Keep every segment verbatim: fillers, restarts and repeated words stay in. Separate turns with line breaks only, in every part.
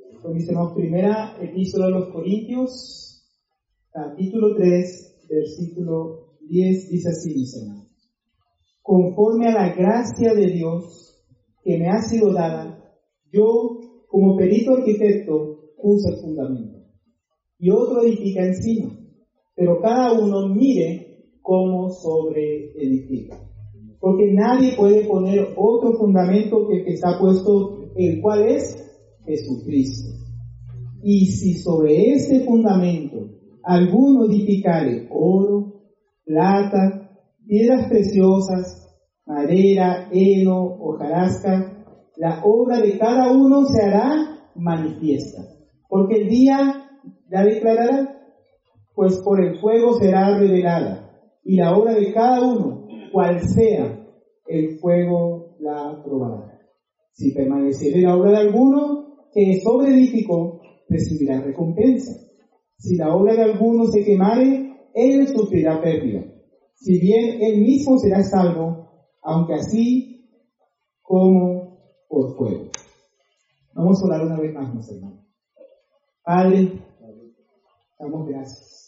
Pues mis hermanos, primera epístola a los Corintios, capítulo tres, versículo diez, dice así, mis hermanos. Conforme a la gracia de Dios que me ha sido dada, yo, como perito arquitecto, puse el fundamento, y otro edifica encima, pero cada uno mire cómo sobreedifica. Porque nadie puede poner otro fundamento que el que está puesto, el cual es Jesucristo. Y si sobre este fundamento alguno edificare oro, plata, piedras preciosas, madera, heno, hojarasca, la obra de cada uno se hará manifiesta, porque el día la declarará, pues por el fuego será revelada, y la obra de cada uno, cual sea, el fuego la probará. Si permaneciere la obra de alguno que sobreedificó, recibirá recompensa. Si la obra de alguno se quemare, él sufrirá pérdida. Si bien él mismo será salvo, aunque así como por fuego. Vamos a orar una vez más, mis hermanos. Padre, damos gracias.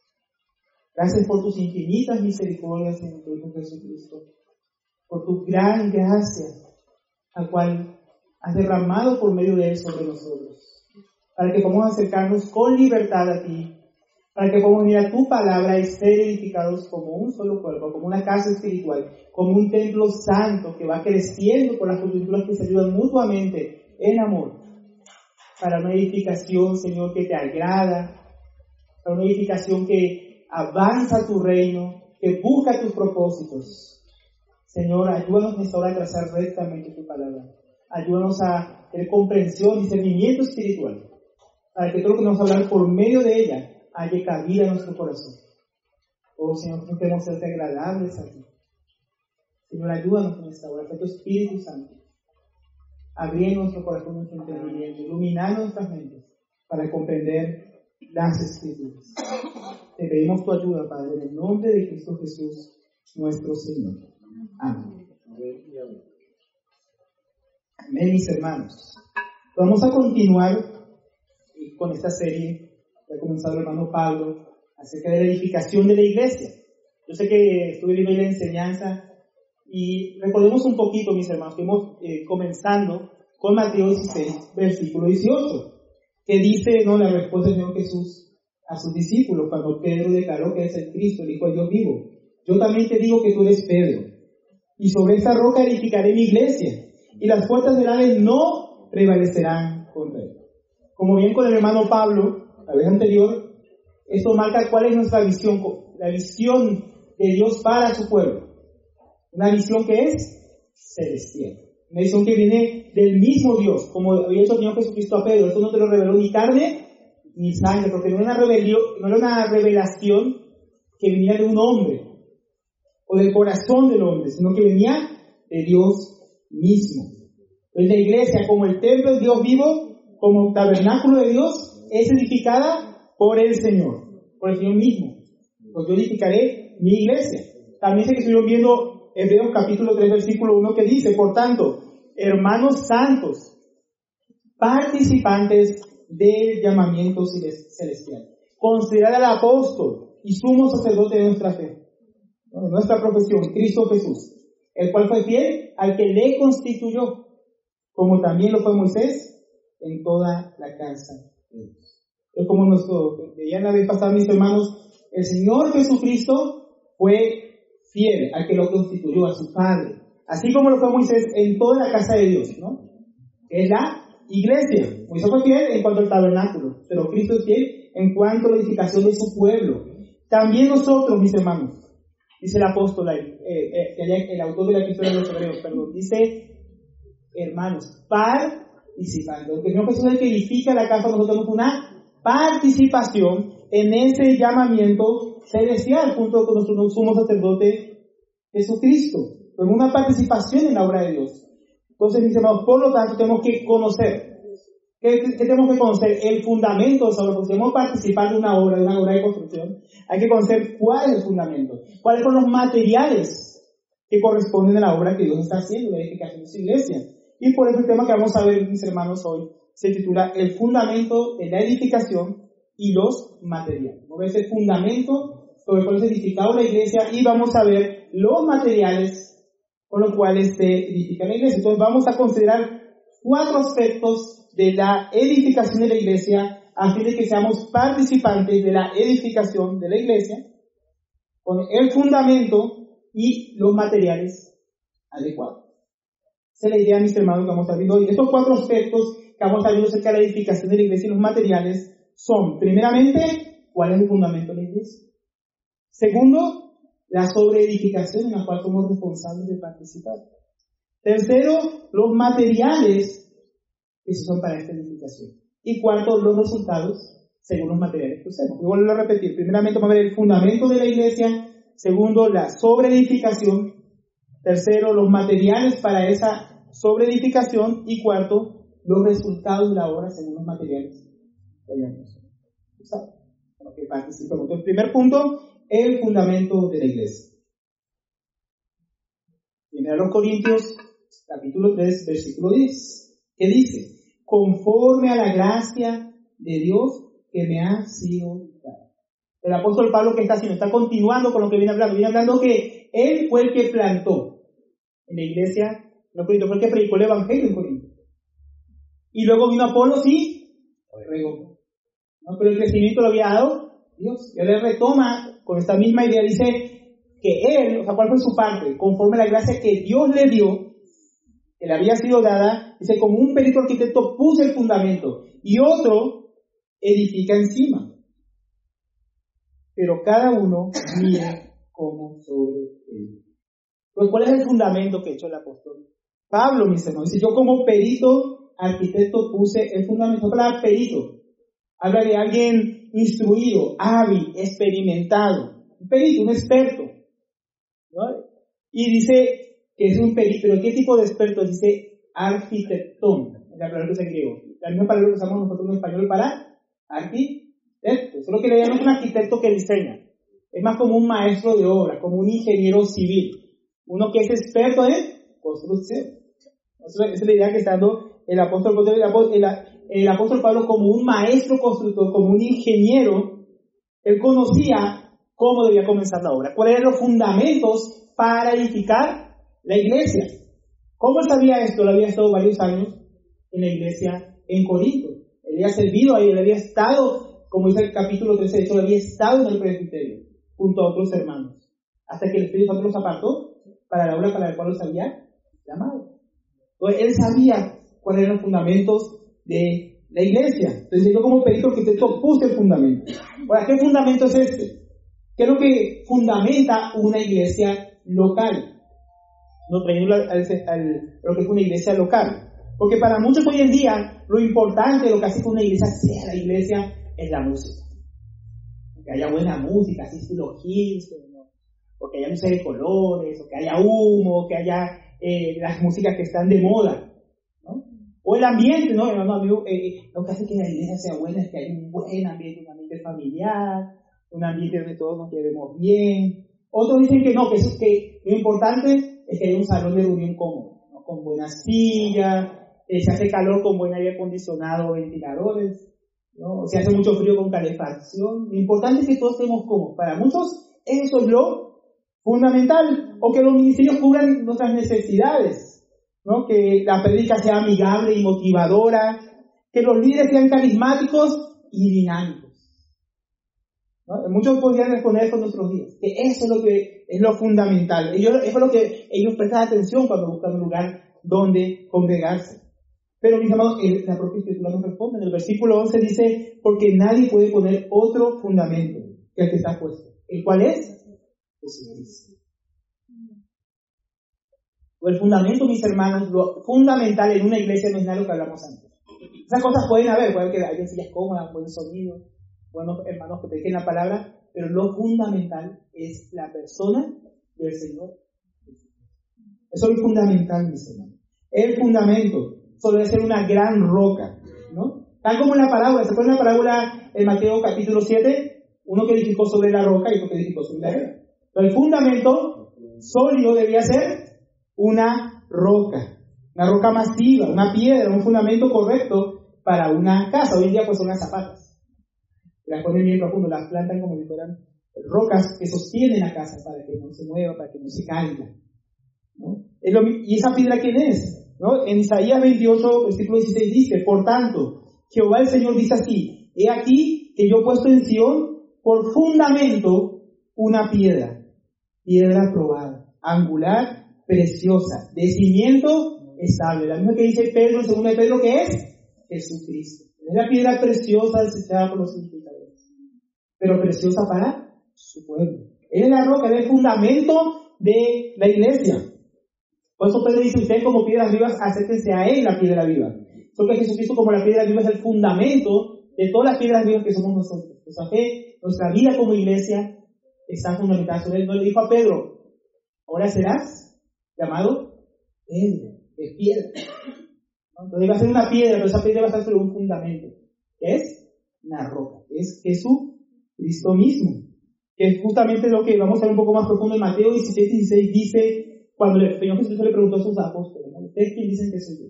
Gracias por tus infinitas misericordias en tu Hijo Jesucristo, por tu gran gracia, al cual has derramado por medio de él sobre nosotros, para que podamos acercarnos con libertad a ti, para que podamos venir a tu palabra y ser edificados como un solo cuerpo, como una casa espiritual, como un templo santo que va creciendo por las coyunturas que se ayudan mutuamente en amor, para una edificación, Señor, que te agrada, para una edificación que avanza tu reino, que busca tus propósitos. Señor, ayúdanos en esta hora a trazar rectamente tu palabra. Ayúdanos a tener comprensión y discernimiento espiritual, para que todo lo que nos va a hablar por medio de ella haya cabida en nuestro corazón. Oh Señor, que queremos serte agradables a ti. Señor, ayúdanos en esta hora, que tu Espíritu Santo abriendo nuestro corazón, nuestro entendimiento, iluminando nuestras mentes para comprender las Escrituras. Te pedimos tu ayuda, Padre, en el nombre de Cristo Jesús, nuestro Señor. Amén. Amén, mis hermanos. Vamos a continuar con esta serie que ha comenzado el hermano Pablo acerca de la edificación de la iglesia. Yo sé que estuve viendo la enseñanza y recordemos un poquito, mis hermanos, que hemos eh, comenzando con Mateo dieciséis, versículo dieciocho, que dice, no, la respuesta del Señor Jesús a sus discípulos cuando Pedro declaró que es el Cristo, el Hijo de Dios vivo. Yo también te digo que tú eres Pedro, y sobre esta roca edificaré mi iglesia, y las puertas del Hades no prevalecerán contra él. Como bien con el hermano Pablo, la vez anterior, esto marca cuál es nuestra visión, la visión de Dios para su pueblo. Una visión que es celestial. Una visión que viene del mismo Dios, como había hecho el Señor Jesucristo a Pedro. Esto no te lo reveló ni carne ni sangre, porque no era una, rebelión, no era una revelación que venía de un hombre o del corazón del hombre, sino que venía de Dios mismo. Entonces la iglesia, como el templo de Dios vivo, como tabernáculo de Dios, es edificada por el Señor, por el Señor mismo. Pues yo edificaré mi iglesia. También sé que estuvieron viendo Hebreos capítulo tres, versículo uno, que dice, por tanto, hermanos santos, participantes del llamamiento celestial, considerad al apóstol y sumo sacerdote de nuestra fe, de nuestra profesión, Cristo Jesús, el cual fue fiel al que le constituyó, como también lo fue Moisés en toda la casa de Dios. Es como nuestro, veían la vez pasada, mis hermanos, el Señor Jesucristo fue fiel al que lo constituyó, a su Padre, así como lo fue Moisés en toda la casa de Dios, ¿no? Es la iglesia. Moisés fue fiel en cuanto al tabernáculo, pero Cristo es fiel en cuanto a la edificación de su pueblo. También nosotros, mis hermanos, dice el apóstol, eh, eh, el autor de la epístola de los Hebreos, perdón, dice, hermanos, participantes. Porque el Señor Jesús es el que edifica la casa, nosotros tenemos una participación en ese llamamiento celestial, junto con nuestro sumo sacerdote Jesucristo. Tenemos una participación en la obra de Dios. Entonces, mis hermanos, por lo tanto, tenemos que conocer. ¿Qué, qué tenemos que conocer? El fundamento de esa obra. Porque si queremos participar de una obra, de una obra de construcción, hay que conocer cuál es el fundamento, cuáles son los materiales que corresponden a la obra que Dios está haciendo, la edificación de su iglesia. Y por eso el tema que vamos a ver, mis hermanos, hoy se titula El fundamento de la edificación y los materiales. Vamos a ver ese fundamento sobre el cual es edificado la iglesia y vamos a ver los materiales con los cuales se edifica la iglesia. Entonces vamos a considerar cuatro aspectos de la edificación de la iglesia a fin de que seamos participantes de la edificación de la iglesia con el fundamento y los materiales adecuados. Esa es la idea, mis hermanos, que vamos a ver hoy. Estos cuatro aspectos que vamos a ver acerca de la edificación de la iglesia y los materiales son, primeramente, ¿cuál es el fundamento de la iglesia? Segundo, la sobreedificación en la cual somos responsables de participar. Tercero, los materiales que se son para esta edificación. Y cuarto, los resultados según los materiales que usemos. Y vuelvo a repetir, primeramente vamos a ver el fundamento de la iglesia. Segundo, la sobreedificación. Tercero, los materiales para esa sobreedificación. Y cuarto, los resultados de la obra según los materiales que hayamos usado, con los que participamos. Entonces, el primer punto, el fundamento de la iglesia. Primera a los Corintios, capítulo tres, versículo diez, que dice: conforme a la gracia de Dios que me ha sido dada. El apóstol Pablo, ¿qué está haciendo? Está continuando con lo que viene hablando. Viene hablando que él fue el que plantó en la iglesia, no Corinto, fue el que predicó el evangelio en Corinto. Y luego vino Apolos y regó. ¿No? Pero el crecimiento lo había dado Dios. Y él retoma con esta misma idea, dice que él, o sea, ¿cuál fue su parte? Conforme a la gracia que Dios le dio, que le había sido dada, dice, como un perito arquitecto puso el fundamento y otro edifica encima. Pero cada uno mira como sobre él. Pues, ¿cuál es el fundamento que ha hecho el apóstol Pablo, mis hermanos? Dice, yo como perito arquitecto puse el fundamento. Habla perito, habla de alguien instruido, hábil, experimentado, un perito, un experto, ¿no? Y dice que es un perito, pero ¿qué tipo de experto? Dice arquitectón, es la palabra que usa en griego, la misma palabra que usamos nosotros en español para arquitecto, solo que le llaman un arquitecto que diseña, es más como un maestro de obra, como un ingeniero civil, uno que es experto en construcción. Esa es la idea que está dando el apóstol, el apóstol, el, el apóstol Pablo como un maestro constructor, como un ingeniero. Él conocía cómo debía comenzar la obra, cuáles eran los fundamentos para edificar la iglesia. ¿Cómo él sabía esto? Él había estado varios años en la iglesia en Corinto. Él había servido ahí, él había estado, como dice el capítulo trece, de hecho, él había estado en el presbiterio, junto a otros hermanos, hasta que el Espíritu Santo los apartó para la obra para la cual los había llamado. Entonces, él sabía cuáles eran los fundamentos de la iglesia. Entonces, yo como perito arquitecto puse el fundamento. Ahora, ¿qué fundamento es este? ¿Qué es lo que fundamenta una iglesia local? No trayendo al, al, al, lo que es una iglesia local. Porque para muchos hoy en día, lo importante, lo que hace que una iglesia sea la iglesia, es la música. Que haya buena música, así estilo Hills, ¿no? O que haya música de colores, o que haya humo, que haya eh, las músicas que están de moda, ¿no? O el ambiente, ¿no? Hermano, amigo, eh, lo que hace que la iglesia sea buena es que hay un buen ambiente, un ambiente familiar, un ambiente donde todos nos llevemos bien. Otros dicen que no, que eso es que lo importante es que haya un salón de reunión cómodo, ¿no? Con buenas sillas, eh, se hace calor con buen aire acondicionado, ventiladores, ¿no? Si hace mucho frío con calefacción. Lo importante es que todos estemos cómodos. Para muchos eso es lo fundamental, o que los ministerios cubran nuestras necesidades, ¿no? Que la prédica sea amigable y motivadora, que los líderes sean carismáticos y dinámicos, ¿no? Muchos podrían responder eso en nuestros días, que eso es lo que es lo fundamental. Ellos, eso es lo que ellos prestan atención cuando buscan un lugar donde congregarse. Pero mis amados, la propia Escritura nos responde. En el versículo once dice, porque nadie puede poner otro fundamento que el que está puesto. ¿El cuál es? Jesucristo. El fundamento, mis hermanos, lo fundamental en una iglesia no es nada lo que hablamos antes. Esas cosas pueden haber, puede que haya sillas cómodas, buen sonido, buenos hermanos que prediquen la palabra, pero lo fundamental es la persona del Señor. Eso es lo fundamental, mis hermanos. El fundamento suele ser una gran roca, ¿no? Tal como en la parábola, ¿se acuerdan la parábola en Mateo capítulo siete? Uno que edificó sobre la roca y otro que edificó sobre la arena. El fundamento sólido debía ser una roca. Una roca masiva, una piedra, un fundamento correcto para una casa. Hoy en día pues son las zapatas. Las ponen bien profundo, las plantan como si fueran rocas que sostienen la casa para que no se mueva, para que no se caiga, ¿no? Es lo, ¿y esa piedra quién es? ¿No? En Isaías veintiocho, versículo dieciséis dice, por tanto, Jehová el Señor dice así, he aquí que yo he puesto en Sión por fundamento una piedra, piedra probada, angular, preciosa, de cimiento estable. La misma que dice Pedro en segunda de Pedro, que es Jesucristo. Es la piedra preciosa desechada por los edificadores, pero preciosa para su pueblo. Él es la roca, él es el fundamento de la iglesia. Por eso Pedro dice, ustedes como piedras vivas, acérquense a él, la piedra viva. Porque Jesucristo como la piedra viva es el fundamento de todas las piedras vivas que somos nosotros. Nuestra fe, nuestra vida como iglesia está fundamentada sobre él. No le dijo a Pedro, ahora serás llamado Pedro, de piedra. Entonces va a ser una piedra, pero esa piedra va a estar sobre un fundamento, que es una roca, es Jesucristo mismo. Que es justamente lo que vamos a ver un poco más profundo en Mateo dieciséis, dieciséis, dice, cuando el Señor Jesucristo le preguntó a sus apóstoles, ¿no? ¿Ustedes quién dicen que soy yo?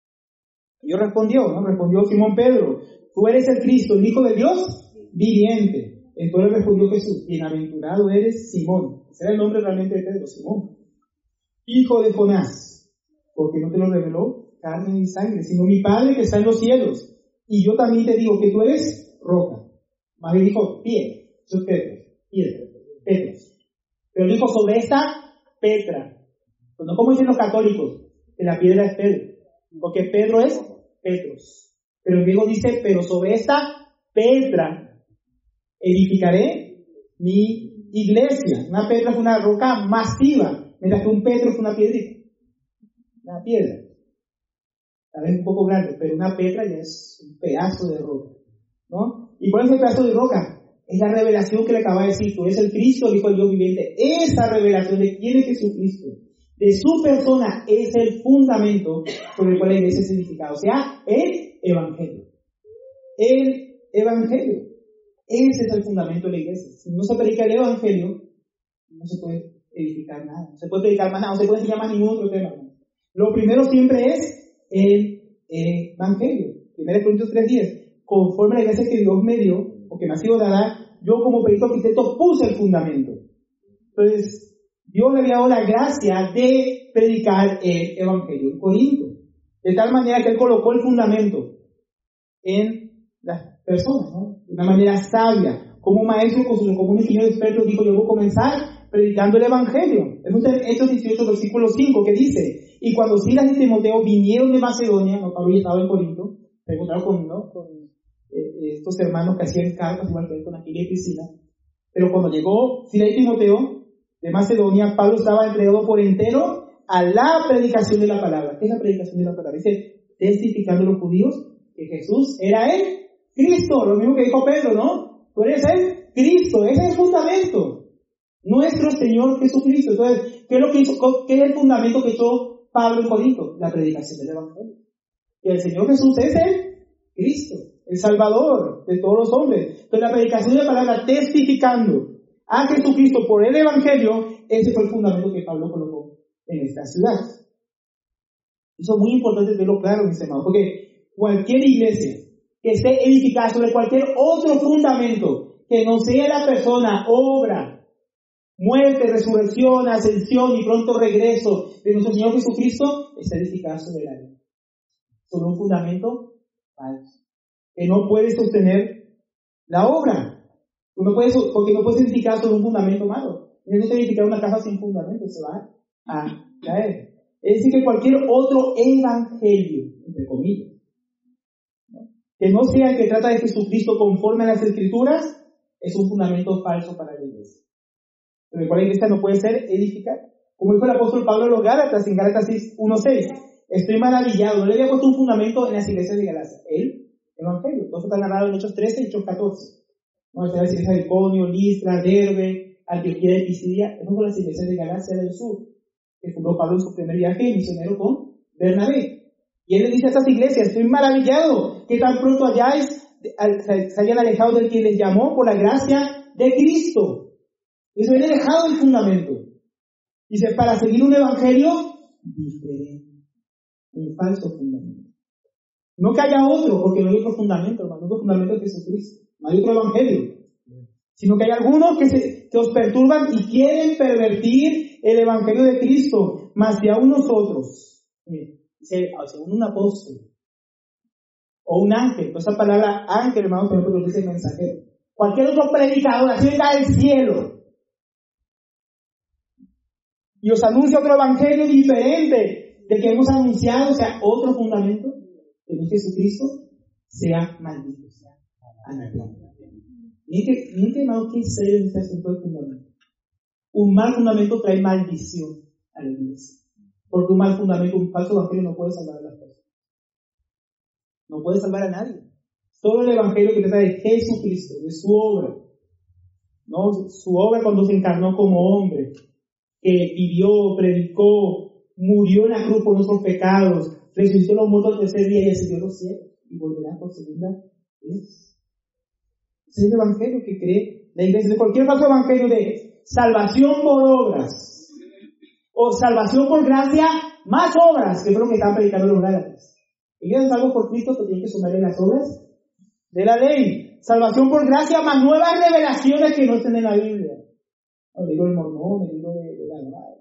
Y ellos respondió, ¿no? Respondió Simón Pedro, tú eres el Cristo, el Hijo de Dios viviente. Entonces respondió Jesús, bienaventurado eres Simón. Ese era el nombre realmente de Pedro, Simón, hijo de Jonás, porque no te lo reveló carne ni sangre, sino mi Padre que está en los cielos. Y yo también te digo que tú eres roca. Más bien dijo piedra, eso es Pedro, piedra, Pedro. Pero dijo sobre esta Petra. Pues no como dicen los católicos, que la piedra es Pedro, porque Pedro es Petros. Pero el griego dice, pero sobre esta Petra edificaré mi iglesia. Una Petra es una roca masiva, mientras que un Petro es una piedrita. Una piedra. Tal vez un poco grande, pero una Petra ya es un pedazo de roca, ¿no? ¿Y cuál es el pedazo de roca? Es la revelación que le acaba de decir, tú eres el Cristo, el Hijo del Dios viviente. Esa revelación de quién es Jesucristo, de su persona, es el fundamento sobre el cual la iglesia es edificada. O sea, el Evangelio. El Evangelio. Ese es el fundamento de la iglesia. Si no se predica el Evangelio, no se puede edificar nada. No se puede predicar más nada, no se puede enseñar más ningún otro tema. Lo primero siempre es el Evangelio. primera Corintios tres diez. Conforme a la iglesia que Dios me dio, o que me ha sido dada, yo como perito arquitecto puse el fundamento. Entonces, Dios le había dado la gracia de predicar el Evangelio en Corinto. De tal manera que Él colocó el fundamento en las personas, ¿no? De una manera sabia. Como un maestro, como un ingeniero experto dijo, yo voy a comenzar predicando el Evangelio. Es en Hechos dieciocho, versículo cinco, que dice, y cuando Silas y Timoteo vinieron de Macedonia, no, Pablo ya estaba en Corinto, se encontraron con, ¿no? con eh, estos hermanos que hacían cartas, igual que con Aquila y Priscila. Pero cuando llegó Silas y Timoteo de Macedonia, Pablo estaba entregado por entero a la predicación de la palabra. ¿Qué es la predicación de la palabra? Dice, testificando a los judíos que Jesús era el Cristo, lo mismo que dijo Pedro, ¿no? Tú eres el Cristo, ese es el fundamento. Nuestro Señor Jesucristo. Entonces, ¿qué es lo que hizo? ¿Qué es el fundamento que hizo Pablo en Corinto? La predicación del Evangelio. Que el Señor Jesús es el Cristo, el Salvador de todos los hombres. Entonces, la predicación de la palabra, testificando a Jesucristo por el Evangelio, ese fue el fundamento que Pablo colocó en esta ciudad. Eso es muy importante tenerlo claro, mis hermanos, porque cualquier iglesia que esté edificada sobre cualquier otro fundamento que no sea la persona, obra, muerte, resurrección, ascensión y pronto regreso de nuestro Señor Jesucristo, está edificada sobre la ley, sobre un fundamento falso, que no puede sostener la obra. No puedes, porque no puedes edificar sobre un fundamento malo. No puedes edificar una casa sin fundamento, se va a caer. Es decir, que cualquier otro evangelio, entre comillas, ¿no? que no sea el que trata de Jesucristo conforme a las Escrituras, es un fundamento falso para la iglesia. Pero el cual la iglesia no puede ser edificada. Como dijo el apóstol Pablo a los Gálatas, en Gálatas uno seis, estoy maravillado, no le había puesto un fundamento en las iglesias de Galacia, el evangelio. Todo está narrado en Hechos trece y Hechos catorce. No, esta es la iglesia de Iconio, Listra, Derbe, Antioquía de Pisidia. Esas son las iglesias de Galacia del Sur, que fundó Pablo en su primer viaje misionero con Bernabé. Y él le dice a estas iglesias, estoy maravillado que tan pronto hayáis, se hayan alejado del que les llamó por la gracia de Cristo. Y se habían dejado el fundamento. Dice, para seguir un evangelio diferente. un falso fundamento. No que haya otro, porque no hay otro fundamento, hermano, otro fundamento es Jesucristo, no hay otro evangelio, sino que hay algunos que, se, que os perturban y quieren pervertir el evangelio de Cristo, mas si aún nosotros, mire, según un apóstol, o un ángel, pues esa palabra ángel, hermano, por ejemplo, lo dice mensajero, cualquier otro predicador, así venga del cielo, y os anuncia otro evangelio diferente del que hemos anunciado, o sea, otro fundamento, que no es Jesucristo, sea maldito, sea anatema. Miren que, miren que, hermano, qué serio es este asunto del fundamento. Un mal fundamento trae maldición a la iglesia. Porque un mal fundamento, un falso evangelio no puede salvar a las personas. No puede salvar a nadie. Solo el evangelio que trata de Jesucristo, de su obra. ¿No? Su obra cuando se encarnó como hombre, que vivió, predicó, murió en la cruz por nuestros pecados, resucitó los muertos al tercer día y ascendió a los cielos y volverá por segunda vez. Ese es el evangelio que cree la iglesia. De cualquier falso evangelio de salvación por obras o salvación por gracia más obras, que fueron que estaban predicando los gálatas. Ellos son salvos por Cristo, pero tienen que sumarle las obras de la ley. Salvación por gracia más nuevas revelaciones que no estén en la Biblia. El libro del Mormón, el libro de, de la Grada.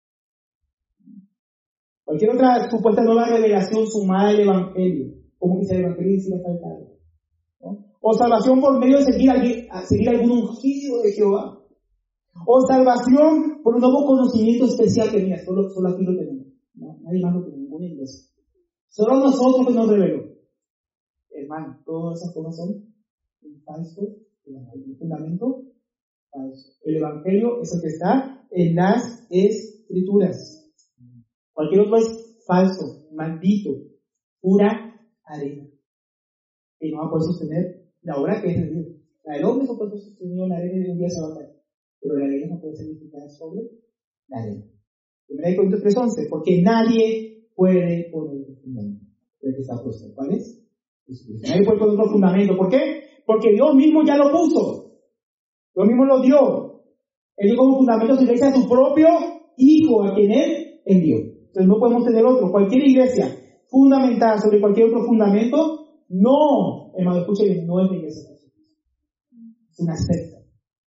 Cualquier otra supuesta nueva revelación sumada al evangelio, como que sea el evangelio y si va a estar claro, ¿no? O salvación por medio de seguir, a seguir algún ungido de Jehová. O salvación por un nuevo conocimiento especial que mira, solo, solo aquí lo tenemos. ¿No? Nadie más lo tiene, ninguna iglesia. Solo nosotros que nos reveló. Hermano, todas esas cosas son un falso evangelio, un fundamento falso. El evangelio es el que está en las escrituras. Cualquier otro es falso, maldito, pura arena. Y no va a poder sostener la obra que es de Dios. La del hombre no puede sostener en la arena y de un día se va a caer. Pero la arena no puede ser edificada sobre la arena. primera de Corintios tres once, porque nadie puede poner otro fundamento. El que está puesto. ¿Cuál es? Jesucristo. Nadie puede poner otro fundamento. ¿Por qué? Porque Dios mismo ya lo puso. Dios mismo lo dio. Él dio como fundamento de su iglesia a su propio Hijo, a quien Él envió. Entonces no podemos tener otro. Cualquier iglesia fundamentada sobre cualquier otro fundamento, no, hermano, escuchen, no es la iglesia. Es una secta.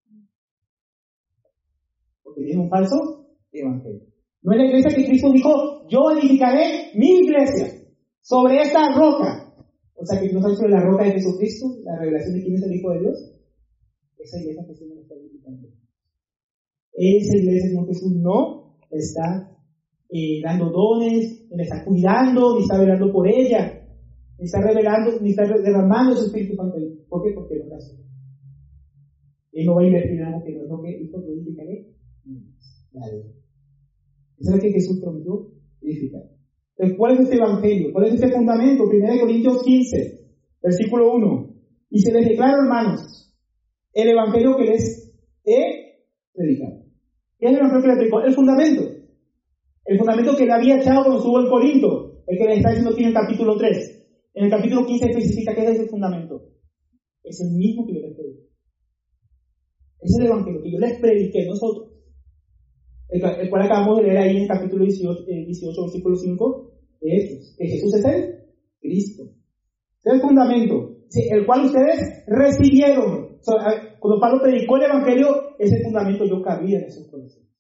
Porque tiene un falso evangelio. No es la iglesia que Cristo dijo, yo edificaré mi iglesia sobre esta roca. O sea, que no está sobre la roca de Jesucristo, la revelación de quién es el Hijo de Dios. Esa iglesia que Jesús no está edificando. Esa iglesia que Jesús no está Eh, dando dones, ni está cuidando, ni está velando por ella, ni está revelando, ni está derramando su Espíritu Santo. ¿Por qué? Porque no la hace. Él no va a invertir en algo que no es lo que hizo, que edificaré. Nadie. Eso es lo que Jesús prometió edificar. Entonces, ¿cuál es este evangelio? ¿Cuál es este fundamento? primera de Corintios quince, versículo uno. Y se les declara, hermanos, el evangelio que les he predicado. ¿Qué es el evangelio que les predicó? El fundamento. El fundamento que le había echado cuando estuvo en Corinto, el que le está diciendo aquí en el capítulo tres. En el capítulo quince especifica qué es ese fundamento. Es el mismo que yo les prediqué. Es el evangelio que yo les prediqué nosotros. El, el cual acabamos de leer ahí en el capítulo dieciocho, eh, dieciocho versículo cinco, de Jesús. Que Jesús es el Cristo. Es el fundamento, sí, el cual ustedes recibieron. O sea, cuando Pablo predicó el evangelio, ese fundamento yo cabía en esos corazones.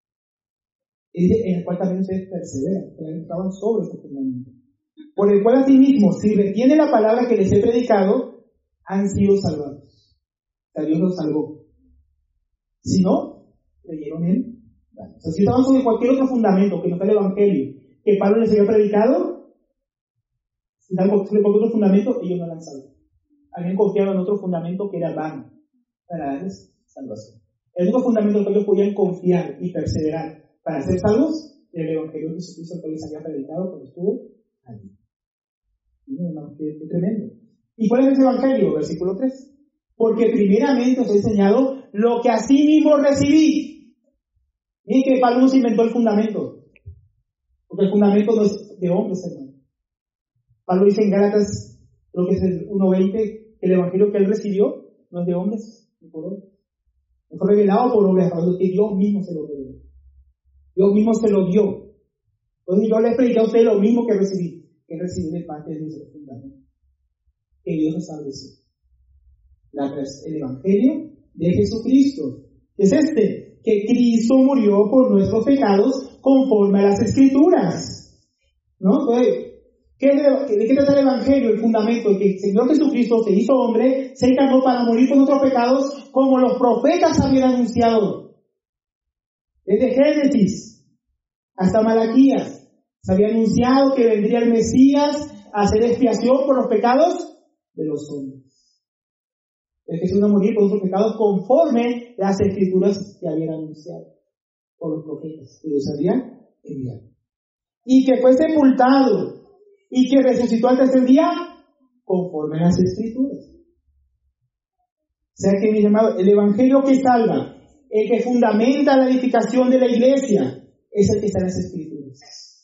En el cual también ustedes perseveran, que estaban sobre ese fundamento. Por el cual asimismo, si retienen la palabra que les he predicado, han sido salvados. O sea, Dios los salvó. Si no, creyeron en vale. O sea, si estaban sobre cualquier otro fundamento que no fue el evangelio, que Pablo les había predicado, si estaban sobre cualquier otro fundamento, ellos no eran salvos. Habían confiado en otro fundamento que era vano para darles salvación. El único fundamento en el que ellos podían confiar y perseverar para ser salvos, el evangelio de Jesucristo que les había predicado cuando estuvo allí. Miren, qué, qué tremendo. ¿Y cuál es ese evangelio? Versículo tres. Porque primeramente os he enseñado lo que así mismo recibí. Miren que Pablo no se inventó el fundamento. Porque el fundamento no es de hombres, hermano. Pablo dice en Gálatas, creo que es el uno veinte, que el evangelio que él recibió no es de hombres, ni por hombres. No fue revelado por hombres, hablando que Dios mismo se lo reveló. Dios mismo se lo dio. Entonces yo les prediqué a ustedes lo mismo que recibí, que recibí de parte de Dios el fundamento, que Dios estableció. La, el Evangelio de Jesucristo, que es este, que Cristo murió por nuestros pecados conforme a las Escrituras. ¿No? Entonces, ¿qué, ¿de qué trata el Evangelio? El fundamento de que el Señor Jesucristo se hizo hombre, se encarnó para morir por nuestros pecados, como los profetas habían anunciado. Desde Génesis hasta Malaquías se había anunciado que vendría el Mesías a hacer expiación por los pecados de los hombres. El Jesús va a morir por nuestros pecados conforme las Escrituras que habían anunciado por los profetas que Dios había enviado. Y que fue sepultado y que resucitó al tercer día conforme a las Escrituras. O sea que, mis hermanos, el Evangelio que salva, el que fundamenta la edificación de la iglesia, es el que está en las Escrituras.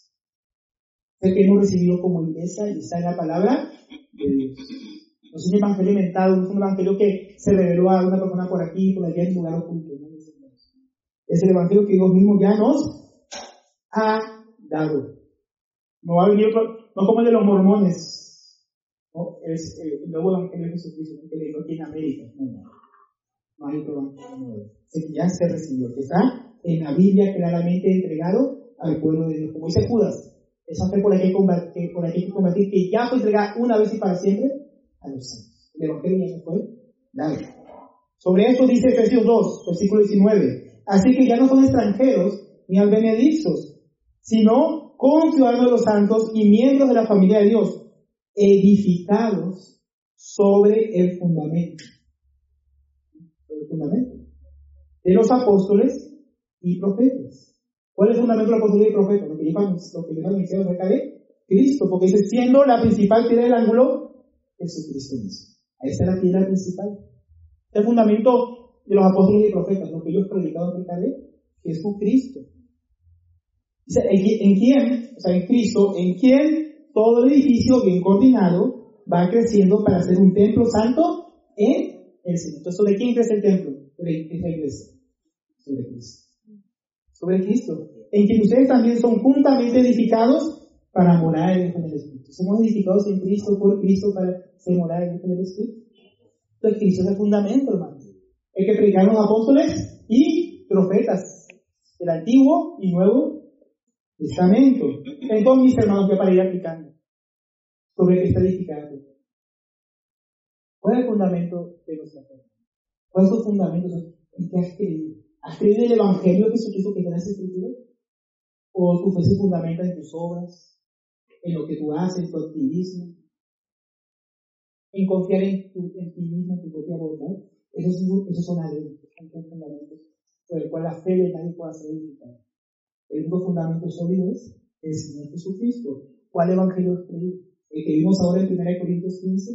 El que hemos recibido como iglesia y está en la palabra de Dios. No es un evangelio inventado, no es un evangelio que se reveló a una persona por aquí, por allá en lugar oculto. ¿No? Es el evangelio que Dios mismo ya nos ha dado. No va a venir, no como el de los mormones. No, es eh, el nuevo evangelio de Jesucristo, que le digo aquí en América. No, no. No hay otro evangelio nuevo. Es que ya se recibió, que está en la Biblia claramente entregado al pueblo de Dios. Como dice Judas, esa fe por la que hay que combatir, por la que, hay que, combatir, que ya fue entregada una vez y para siempre a los santos. El evangelio ya se fue dado. Sobre esto dice Efesios dos, versículo diecinueve. Así que ya no son extranjeros ni advenedizos, sino conciudadanos de los santos y miembros de la familia de Dios, edificados sobre el fundamento. Sobre el fundamento de los apóstoles y profetas. ¿Cuál es el fundamento de los apóstoles y profetas? Lo que llevan, lo que llevan mencionado acerca de Cristo, porque dice, siendo la principal piedra del ángulo, Jesucristo mismo. Ahí está la piedra principal. Este es el fundamento de los apóstoles y profetas, lo que ellos predicaban acerca de Jesucristo. Dice, ¿en quién? O sea, en Cristo, en quien todo el edificio bien coordinado va creciendo para ser un templo santo en el Señor. Entonces, ¿sobre quién crece el templo? Sobre esta iglesia. Sobre Cristo. Sobre Cristo. En quien ustedes también son juntamente edificados para morar en el Espíritu. Somos edificados en Cristo, por Cristo, para ser morar en el Espíritu. Entonces, Cristo es el fundamento, hermano. El que predicaron los apóstoles y profetas del Antiguo y Nuevo Testamento. Entonces, mis hermanos, ya para ir aplicando sobre qué está edificado. ¿Cuál es el fundamento de nuestra fe? ¿Cuál es tu fundamento? ¿En qué has creído? ¿Has creído en el Evangelio de Jesucristo que está en las Escrituras? ¿O tu fe se fundamenta en tus obras, en lo que tú haces, en tu activismo, en confiar en, tu, en ti mismo, en tu propia voluntad? Esos, esos son adentros, son fundamentos sobre el cual la fe de nadie puede ser edificada. El único fundamento sólido es el Señor Jesucristo. ¿Cuál evangelio es creído? ¿El que vimos ahora en primera Corintios quince?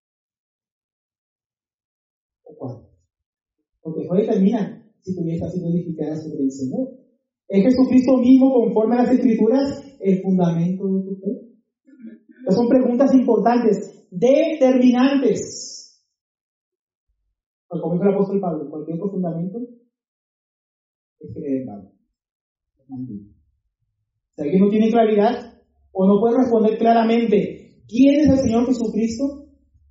¿O cuál? Porque eso determina si tu vida está siendo edificada sobre el Señor. ¿Es Jesucristo mismo, conforme a las Escrituras, el fundamento de tu fe? Estas son preguntas importantes, determinantes. Como dijo el apóstol Pablo, cualquier otro fundamento es creer en Pablo. Si alguien no tiene claridad o no puede responder claramente quién es el Señor Jesucristo,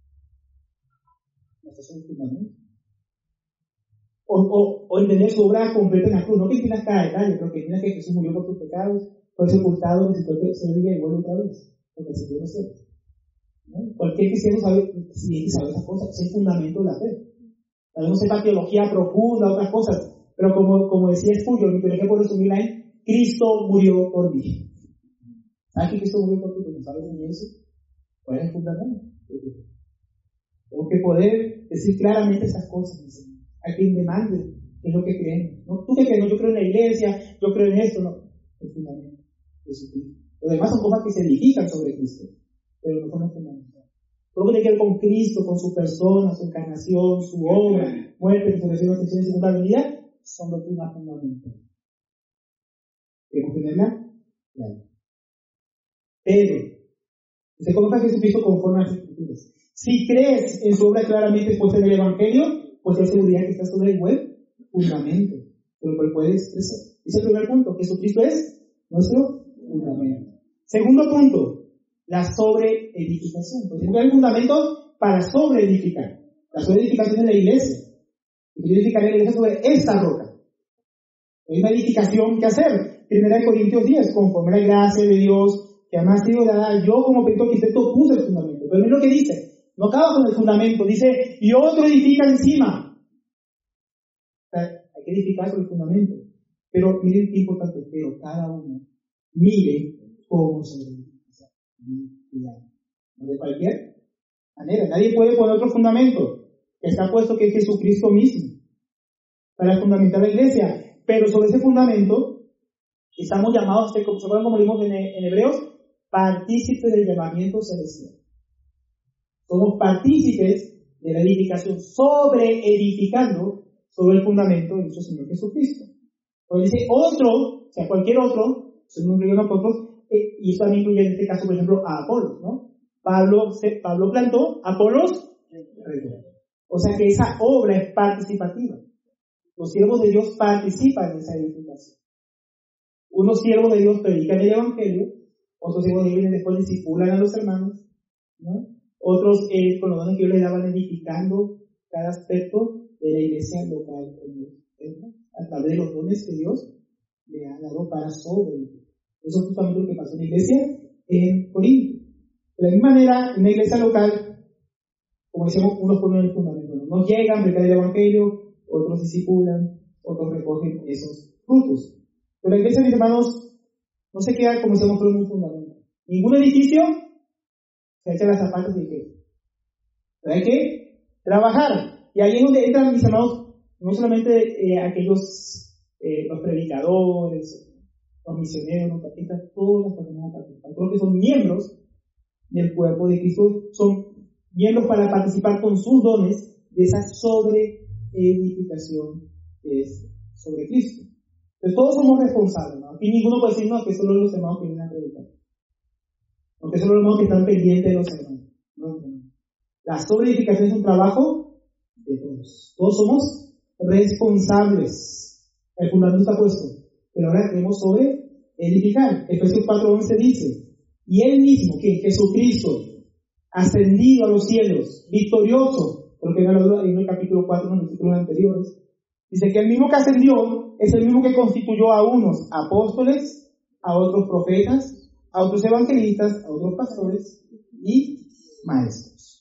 no es un fundamento. O, o, o entender su obra completa en la cruz, no que entiendas cada detalle, pero que entiendas que Jesús murió por tus pecados, fue sepultado, resucitó el tercer día y vuelve otra vez, porque el Señor no sé. ¿No? Cualquier cristiano sabe, si sabe esas cosas, es el fundamento de la fe. Tal vez no sepa teología profunda, otras cosas, pero como, como decía Spurgeon, mi teología por resumirla en Cristo murió por mí. ¿Sabes que Cristo murió por ti? ¿No sabes ni eso? ¿Cuál es el fundamento? Tengo que poder decir claramente esas cosas, mi Señor. A quien demande qué es lo que creen. ¿No? ¿Tú qué crees? No, yo creo en la iglesia, yo creo en esto, no. El fundamento de Jesucristo. Lo demás son cosas que se edifican sobre Cristo, pero no son los fundamentales. Todo lo que tiene que ver con Cristo, con su persona, su encarnación, su obra, muerte, resurrección, ascensión y segunda venida, son doctrinas fundamentales. ¿Queremos tenerla? Claro. Pero, usted conoce a Jesucristo conforme a las Escrituras. Si crees en su obra claramente puesta en el Evangelio, pues es seguridad que está sobre el buen fundamento, sobre el cual puedes crecer. Ese es el primer punto. Jesucristo es nuestro fundamento. Segundo punto, la sobreedificación. Por ejemplo, hay fundamentos para sobreedificar. La sobreedificación de la iglesia. Yo edificaré la iglesia sobre esta roca. Hay una edificación que hacer. Primera de Corintios diez, conforme a la gracia de Dios que además ha sido dada, yo como perito arquitecto puse el fundamento. Pero mira lo que dice. No acaba con el fundamento. Dice, y otro edifica encima. O sea, hay que edificar sobre el fundamento. Pero miren qué importante. Pero cada uno mire cómo se edifica. No de cualquier manera. Nadie puede poner otro fundamento. Está puesto que es Jesucristo mismo. Para fundamentar la iglesia. Pero sobre ese fundamento estamos llamados, ¿se acuerdan como leímos en, en Hebreos? Partícipes del llamamiento celestial. Somos partícipes de la edificación, sobre edificando sobre el fundamento de nuestro Señor Jesucristo. Entonces dice otro, o sea, cualquier otro, según un río nosotros, eh, y eso también incluye en este caso, por ejemplo, a Apolos, ¿no? Pablo, se, Pablo plantó, Apolos regó. O sea que esa obra es participativa. Los siervos de Dios participan en esa edificación. Unos siervos de Dios predican el Evangelio, otros siervos de Dios vienen después discipulan a los hermanos, ¿no? Otros eh, con los dones que Dios les daban edificando cada aspecto de la iglesia local, ¿no? A través de los dones que Dios le ha dado para sobreedificar. Eso es justamente lo que pasó en la iglesia en Corinto. De la misma manera, en una iglesia local, como decíamos, unos ponen el fundamento, no llegan, predican el Evangelio, otros discipulan, otros recogen esos frutos. Pero la iglesia, mis hermanos, no se queda, como decíamos, solo en un fundamento. Ningún edificio se echa las zapatas de qué. Pero hay que trabajar. Y ahí es donde entran, mis hermanos, no solamente eh, aquellos, eh, los predicadores, los misioneros, los papistas, todas las personas que participan. Todos los que son miembros del cuerpo de Cristo, son miembros para participar con sus dones de esa sobreedificación que es sobre Cristo. Entonces todos somos responsables, ¿no? Aquí ninguno puede decir, no, que solo los hermanos que vienen a predicar. No, que solo los hermanos que están pendientes de los hermanos. No, no. La sobreedificación es un trabajo de todos. Todos somos responsables. El fundamento está puesto. Pero ahora queremos sobre edificar. Efesios cuatro once dice, y él mismo, que Jesucristo, ascendido a los cielos, victorioso, porque en el capítulo cuatro, en los versículos anteriores, dice que el mismo que ascendió es el mismo que constituyó a unos apóstoles, a otros profetas, a otros evangelistas, a otros pastores y maestros.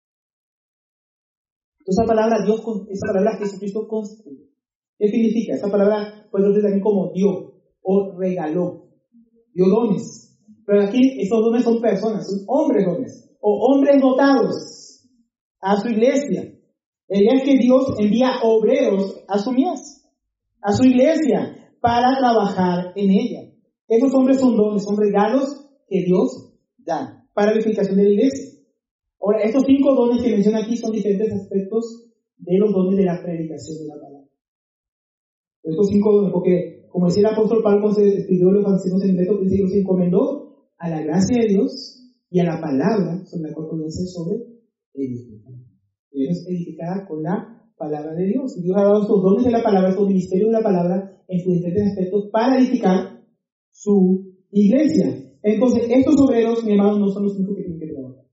Esa palabra Dios, esa palabra Jesucristo constituyó. ¿Qué significa? Esa palabra puede ser también como dio o regaló, dio dones. Pero aquí esos dones son personas, son hombres dones o hombres dotados a su iglesia. La idea es que Dios envía obreros a su mies, a su iglesia, para trabajar en ella. Esos hombres son dones, son regalos que Dios da para la edificación de la iglesia. Ahora, estos cinco dones que menciona aquí son diferentes aspectos de los dones de la predicación de la palabra. Estos cinco dones, porque como decía el apóstol Pablo, se despidió de los ancianos en Beto, dice que los encomendó a la gracia de Dios y a la palabra sobre la cual comienza sobre edificar. Es edificada con la palabra de Dios. Dios ha dado estos dones de la palabra, estos ministerios de la palabra en sus diferentes aspectos para edificar su iglesia. Entonces, estos obreros, mi hermano, no son los únicos que tienen que trabajar.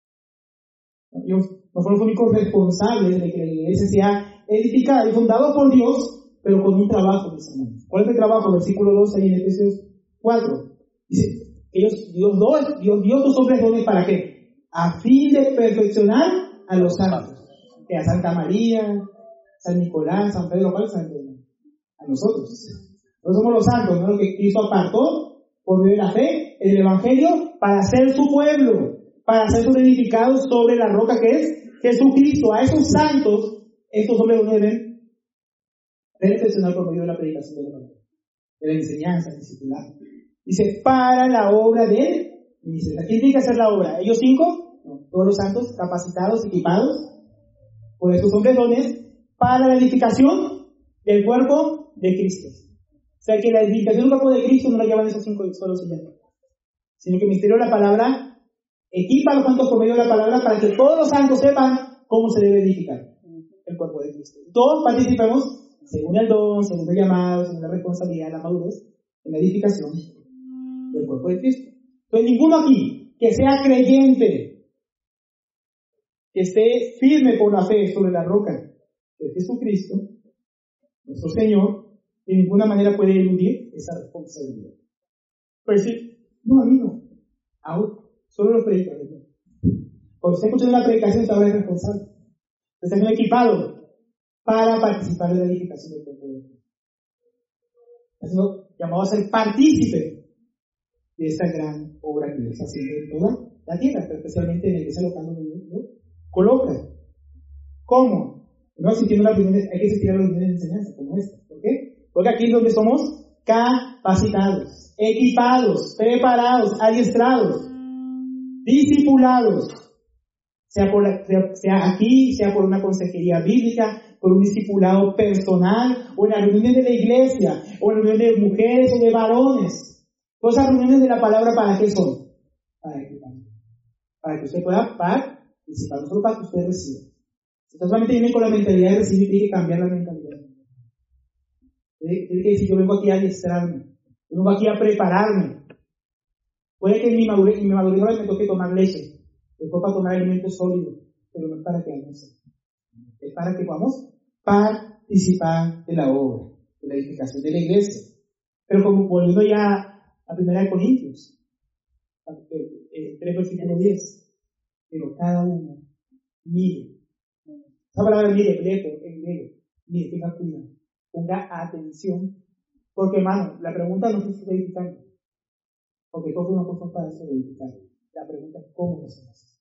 Ellos no son los únicos responsables de que la iglesia sea edificada y fundada por Dios, pero con un trabajo, mis hermanos. ¿Cuál es el trabajo? Versículo doce ahí en Efesios cuatro. Dice, ellos, Dios, Dios, Dios dio tus hombres dones para qué? A fin de perfeccionar a los santos. Que a Santa María, San Nicolás, San Pedro, ¿cuál es San Pedro? A nosotros. Nosotros somos los santos, ¿no? Lo que Cristo apartó por medio de la fe, el Evangelio, para ser su pueblo, para ser edificados sobre la roca que es Jesucristo. A esos santos, estos hombres deben perfeccionar por medio de la predicación de la palabra, de la enseñanza, del discipulado. Dice, para la obra del ministerio. ¿Quién tiene que hacer la obra? ¿Ellos cinco? No, todos los santos capacitados, equipados por esos hombres dones para la edificación del cuerpo de Cristo. O sea que la edificación del cuerpo de Cristo no la llevan esos cinco solos y ya, sino que el ministerio de la palabra equipa a los santos por medio de la palabra para que todos los santos sepan cómo se debe edificar el cuerpo de Cristo. Todos participamos según el don, según el llamado, según la responsabilidad, la madurez en la edificación del cuerpo de Cristo. Entonces, ninguno aquí que sea creyente, que esté firme por la fe sobre la roca de Jesucristo, nuestro Señor, de ninguna manera puede eludir esa responsabilidad. Pero decir, no, a mí no, aún, solo los predicadores. Cuando usted escucha una predicación, usted ahora es responsable. Usted está equipado para participar de la edificación del cuerpo de Dios. Ha sido llamado a ser partícipe de esta gran obra que Dios está haciendo en toda la tierra, pero especialmente en la iglesia local donde Dios lo coloca. ¿Cómo? No asistiendo a las reuniones, hay que asistir a las reuniones de enseñanza como esta. ¿Por qué? Porque aquí es donde somos capacitados, equipados, preparados, adiestrados, discipulados, sea, por la, sea, sea aquí, sea por una consejería bíblica, por un discipulado personal, o en las reuniones de la iglesia, o en reuniones de mujeres o de varones. Todas esas reuniones de la palabra, ¿para qué son? Para equipar. Para que usted pueda participar, no solo para que usted reciba. Si usted solamente viene con la mentalidad de recibir, tiene que cambiar la mentalidad. Tiene que decir, yo vengo aquí a adiestrarme, yo vengo aquí a prepararme. Puede que en mi madurez, en mi madurez ahora me toque tomar leche, me toca tomar alimentos sólidos, pero no es para que hagamos. Es para que podamos participar de la obra, de la edificación de la iglesia. Pero como volviendo ya a primera de Corintios, tres versículo diez, pero cada uno mire. Esa palabra mire, blepo, en griego, mire, tenga cuidado, ponga atención, porque hermano, la pregunta no es si está edificando, porque todos una cosa para eso de edificar. La pregunta es cómo lo hacemos.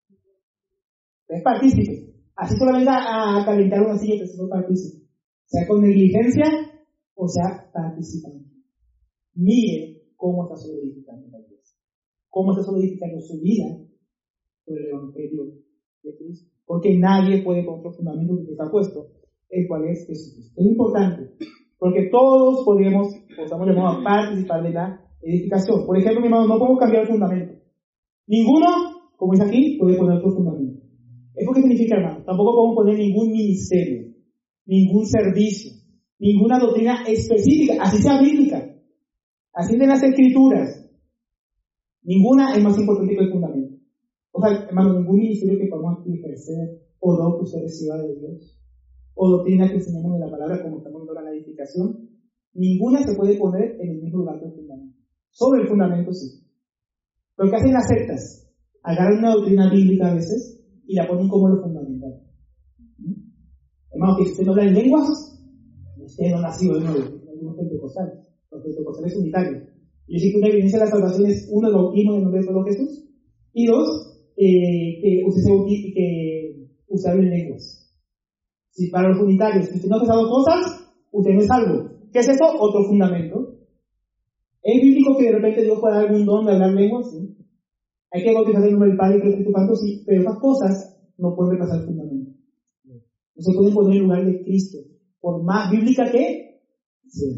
Es partícipe. Así solo venga a calentar una silla, que es partícipe. Sea con negligencia o sea participando. Mire cómo está solidificando la iglesia. Cómo está solidificando su vida por el Evangelio de Cristo. Porque nadie puede con otro fundamento que está puesto, el cual es Jesucristo. Es importante, porque todos podemos, o estamos llamados a participar de la edificación. Por ejemplo, mi hermano, no podemos cambiar el fundamento. Ninguno, como dice aquí, puede poner otro fundamento. ¿Eso qué significa, hermano? Tampoco podemos poner ningún ministerio, ningún servicio, ninguna doctrina específica, así sea bíblica, así de las escrituras. Ninguna es más importante que el fundamento. O sea, hermano, ningún ministerio que podamos aquí ejercer, o don que usted reciba de Dios, o doctrina que enseñamos en la palabra, como estamos viendo en la edificación, ninguna se puede poner en el mismo lugar que el fundamento. Sobre el fundamento sí. Lo que hacen las sectas, agarran una doctrina bíblica a veces y la ponen como lo fundamental. ¿Mm? Hermano, que si usted no habla en lenguas, usted no ha nacido de nuevo. No es pentecostal. Los pentecostales unitarios. Yo sé que una evidencia de la salvación es uno, el bautismo en el nombre de solo Jesús, y dos, eh, que usted se bautice, que usted hable en lenguas. Si para los unitarios, si usted no ha pasado cosas, usted no es salvo. ¿Qué es eso? Otro fundamento. ¿Es bíblico que de repente Dios pueda dar algún don de hablar lenguas? Sí. Hay que bautizar en el nombre del Padre y del Espíritu Santo, sí, pero esas cosas no pueden repasar el fundamento. No se pueden poner en el lugar de Cristo, por más bíblica que sea.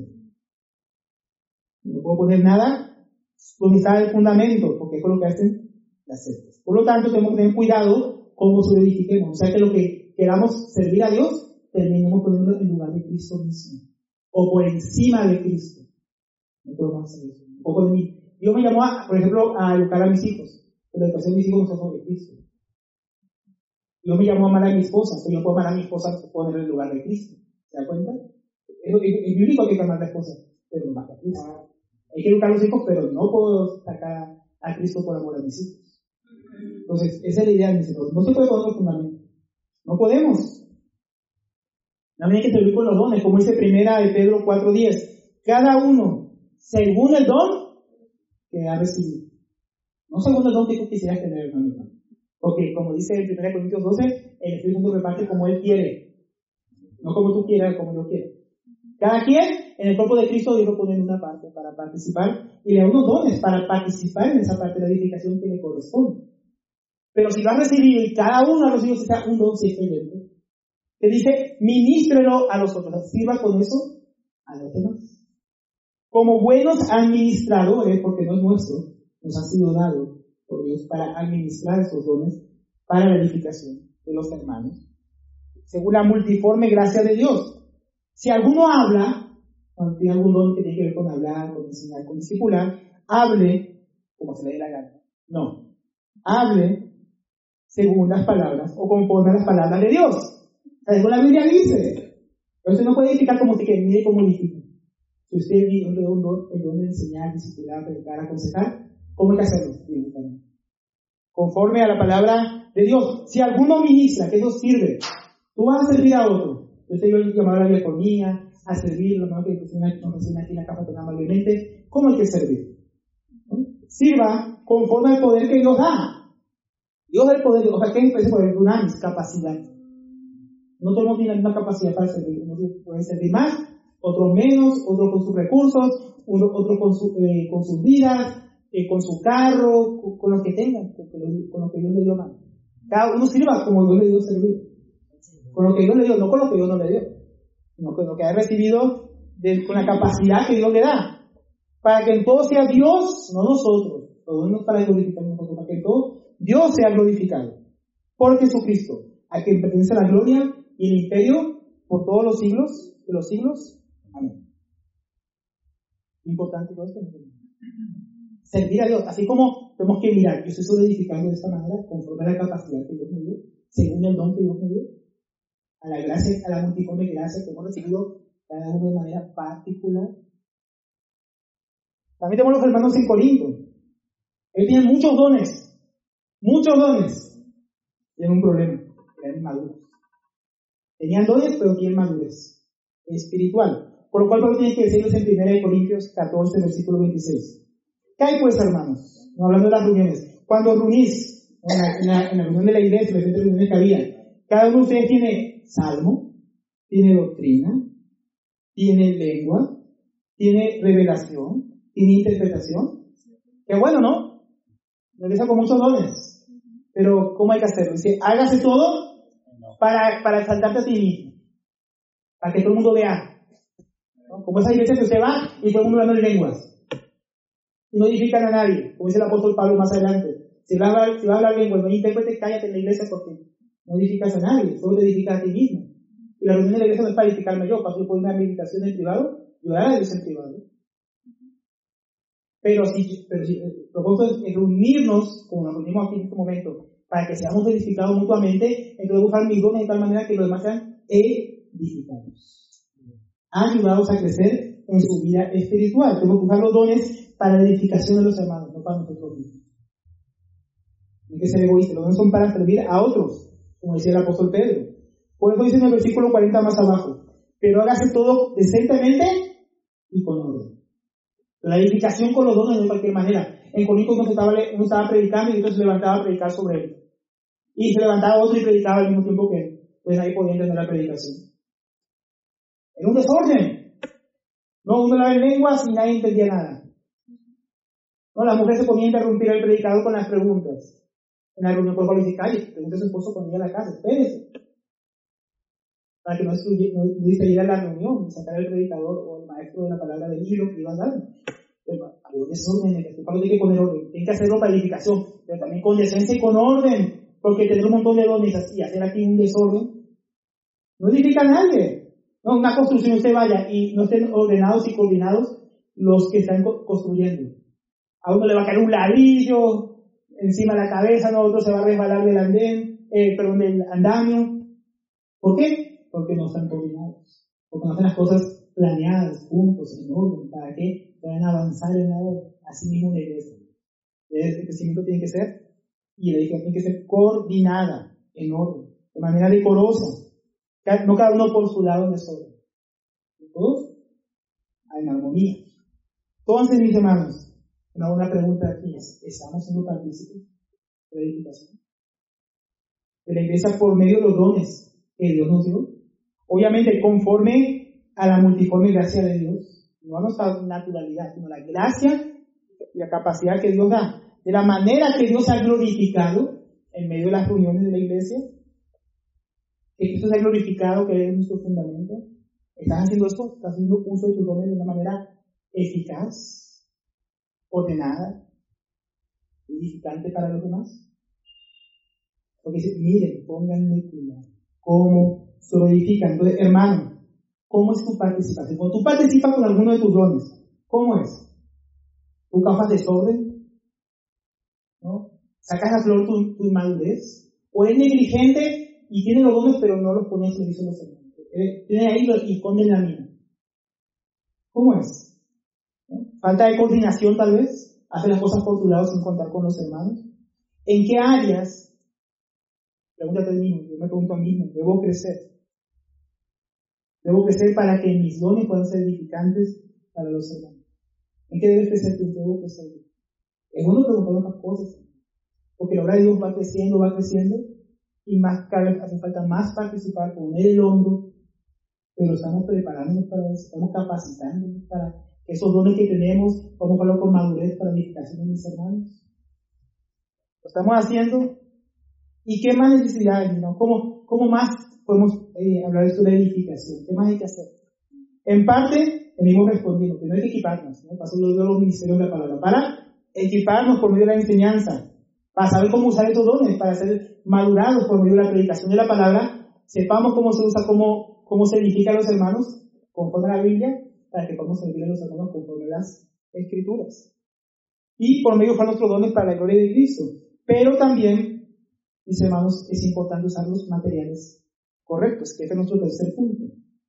No puedo poner nada donde está el fundamento, porque eso es lo que hacen las sectas. Por lo tanto, tenemos que tener cuidado cómo se lo edifiquemos. O sea, que lo que queramos servir a Dios, terminemos poniéndolo en lugar de Cristo mismo, o por encima de Cristo. No podemos hacer eso. Un poco de mí. Dios me llamó, a, por ejemplo, a educar a mis hijos. Pero la educación de mis hijos no está sobre Cristo. Dios me llamó a amar a mi esposa, pero yo puedo amar a mi esposa poner en el lugar de Cristo. ¿Se da cuenta? Es, es, es bíblico que hay que amar a la esposa, pero no más a Cristo. Hay que educar a los hijos, pero no puedo sacar a Cristo por amor a mis hijos. Entonces, esa es la idea de mi Señor. No se puede poner otro fundamento. No podemos. También hay que servir con los dones, como dice primera de Pedro cuatro diez. Cada uno, según el don que ha recibido. No según el don que tú quisieras tener, hermano. Porque, como dice en primera Corintios doce, el Espíritu Santo reparte como Él quiere. No como tú quieras, como yo quiero. Cada quien, en el cuerpo de Cristo, Dios lo pone en una parte para participar y le da unos dones para participar en esa parte de la edificación que le corresponde. Pero si lo has recibido y cada uno ha recibido sea un don, si es creyente, te dice, ministrelo a los otros, sirva con eso a los demás. Como buenos administradores, porque no es nuestro, nos ha sido dado por Dios para administrar esos dones para la edificación de los hermanos, según la multiforme gracia de Dios. Si alguno habla, cuando tiene algún don que tiene que ver con hablar, con enseñar, con discipular, hable como se le dé la gana. No. Hable según las palabras o conforme a las palabras de Dios. O sea, según la Biblia dice. Entonces no puede edificar como que mire cómo edifica. Si usted vive un don, el don de enseñar, discipular, predicar, aconsejar, ¿cómo hay que hacerlo? Conforme a la palabra de Dios. Si alguno ministra, que eso sirve, tú vas a servir a otro. Yo te digo llamar a la diaconía, a servir, lo que nos enseña aquí en la capa tan amablemente, ¿cómo hay que servir? ¿No? Sirva conforme al poder que Dios da. Dios da el poder, o sea, ¿qué es ese poder? Dunamis, capacidad. No todos mundo tiene la misma capacidad para servir. Unos pueden servir más, otros menos, otros con sus recursos, uno, otros con, su, eh, con sus vidas, eh, con su carro, con, con lo que tengan, con, con lo que Dios le dio más. Cada uno sirva como Dios le dio servir. Con lo que Dios le dio, no con lo que Dios no le dio, sino con lo que ha recibido de, con la capacidad que Dios le da. Para que en todo sea Dios, no nosotros, todo no para glorificar nosotros, para que en todo Dios sea glorificado. Por Jesucristo, a quien pertenece la gloria y el imperio por todos los siglos de los siglos. Amén. Importante todo esto. Servir a Dios, así como tenemos que mirar, yo estoy edificando de esta manera, conforme a la capacidad que Dios me dio, según el don que Dios me dio, a la gracia, a la multiforme gracia que hemos recibido cada uno de manera particular. También tenemos los hermanos en Corinto. Ellos tienen muchos dones, muchos dones. Tienen un problema, eran inmaduros. Tenían dones, pero tienen madurez espiritual. Por lo cual Pablo tiene que decirles en primera Corintios catorce, versículo veintiséis. ¿Qué hay pues, hermanos? No hablando de las reuniones. Cuando reunís, en la, en la, en la reunión de la iglesia, en las reuniones que había, cada uno de ustedes tiene salmo, tiene doctrina, tiene lengua, tiene revelación, tiene interpretación. Qué bueno, ¿no? Lo empieza con muchos dones. Pero, ¿cómo hay que hacerlo? Dice, hágase todo para, para exaltarte a ti mismo. Para que todo el mundo vea. ¿No? Como esa iglesia que usted va y todo el mundo hablando en lenguas. Y no edifican a nadie. Como dice el apóstol Pablo más adelante. Si vas a hablar, si vas a hablar lenguas, no hay intérprete, cállate en la iglesia porque no edificas a nadie. Solo te edificas a ti mismo. Y la reunión de la iglesia no es para edificarme yo. Para que yo pueda ir a una meditación en privado y orar a Dios en privado. Pero si, pero si el propósito es reunirnos, como nos reunimos aquí en este momento, para que seamos edificados mutuamente, entonces buscar mis dones de tal manera que los demás sean edificados. Ayudados a crecer en su vida espiritual. Tenemos que usar los dones para la edificación de los hermanos, no para nosotros mismos. No hay que ser egoísta, los dones son para servir a otros, como decía el apóstol Pedro. Por eso dice en el versículo cuarenta más abajo, pero hágase todo decentemente y con orden. La edificación con los dones de cualquier manera. En Corinto uno estaba, uno estaba predicando y entonces se levantaba a predicar sobre él. Y se levantaba otro y predicaba al mismo tiempo que él. Pues nadie podía entender la predicación. Era un desorden. No, uno hablaba en lenguas y nadie entendía nada. No, la mujer se ponía a interrumpir al predicador con las preguntas. En la reunión por dice, calle, pregunta a su esposo cuando llega a la casa, espérese. Para que no, no, no distrayera la reunión, sacar al predicador o el maestro de la palabra del libro que iba a dar. Hay un desorden, el Pablo tiene que poner orden, tiene que hacerlo para edificación, pero también con decencia y con orden, porque tener un montón de dones y hacer aquí un desorden no edifica a nadie. No, una construcción usted vaya y no estén ordenados y coordinados los que están co- construyendo. A uno le va a caer un ladrillo encima de la cabeza, a otro se va a resbalar del andén, eh, perdón, del andamio. ¿Por qué? Porque no están coordinados, porque no hacen las cosas planeadas, juntos, en orden. ¿Para qué? Pueden avanzar en la obra, así mismo la iglesia. El crecimiento tiene que ser, y la iglesia tiene que ser coordinada, en orden, de manera decorosa, no cada uno por su lado en desorden, todos en armonía. Entonces, mis hermanos, una buena pregunta aquí es, ¿estamos siendo partícipes de la edificación de la iglesia por medio de los dones que Dios nos dio? Obviamente, conforme a la multiforme gracia de Dios, no a nuestra naturalidad, sino la gracia y la capacidad que Dios da, de la manera que Dios ha glorificado en medio de las reuniones de la iglesia, que Cristo se ha glorificado, que es nuestro fundamento. ¿Estás haciendo esto? ¿Estás haciendo uso de tus dones de una manera eficaz, ordenada, edificante para los demás? Porque dice, miren, pónganme cuidado, ¿cómo se lo edifican? Entonces, hermano, ¿cómo es tu participación? Cuando tú participas con alguno de tus dones, ¿cómo es? ¿Tú causas desorden? ¿Sacas a flor tu, tu inmadurez? ¿O eres negligente y tienes los dones pero no los pones en servicio de los hermanos? Tienes ahí y escondes la mina. ¿Cómo es? ¿No? Falta de coordinación tal vez. Hace las cosas por tu lado sin contar con los hermanos. ¿En qué áreas? Pregúntate a ti mismo, yo me pregunto a mí mismo, debo crecer. Debo crecer para que mis dones puedan ser edificantes para los hermanos. ¿En qué debes crecer tú? Debo crecer. Es bueno preguntar otras cosas. Porque la obra de Dios va creciendo, va creciendo, y más cada vez hace falta más participar, poner el hombro, pero estamos preparándonos para eso, estamos capacitándonos para esos dones que tenemos, vamos a hablar con madurez para la edificación de mis hermanos. Lo estamos haciendo. ¿Y qué más necesidades, no? ¿Cómo, cómo más podemos eh, hablar de esto de edificación? ¿Qué más hay que hacer? En parte, venimos respondiendo, que no hay que equiparnos, ¿no? Pasó lo de los ministerios de la palabra, para equiparnos por medio de la enseñanza, para saber cómo usar estos dones, para ser madurados por medio de la predicación de la palabra, sepamos cómo se usa, cómo, cómo se edifica a los hermanos, conforme a la Biblia, para que podamos servir a los hermanos conforme a las Escrituras. Y por medio de nuestros dones para la gloria de Cristo. Pero también, mis hermanos, es importante usar los materiales correctos, que este es nuestro tercer punto.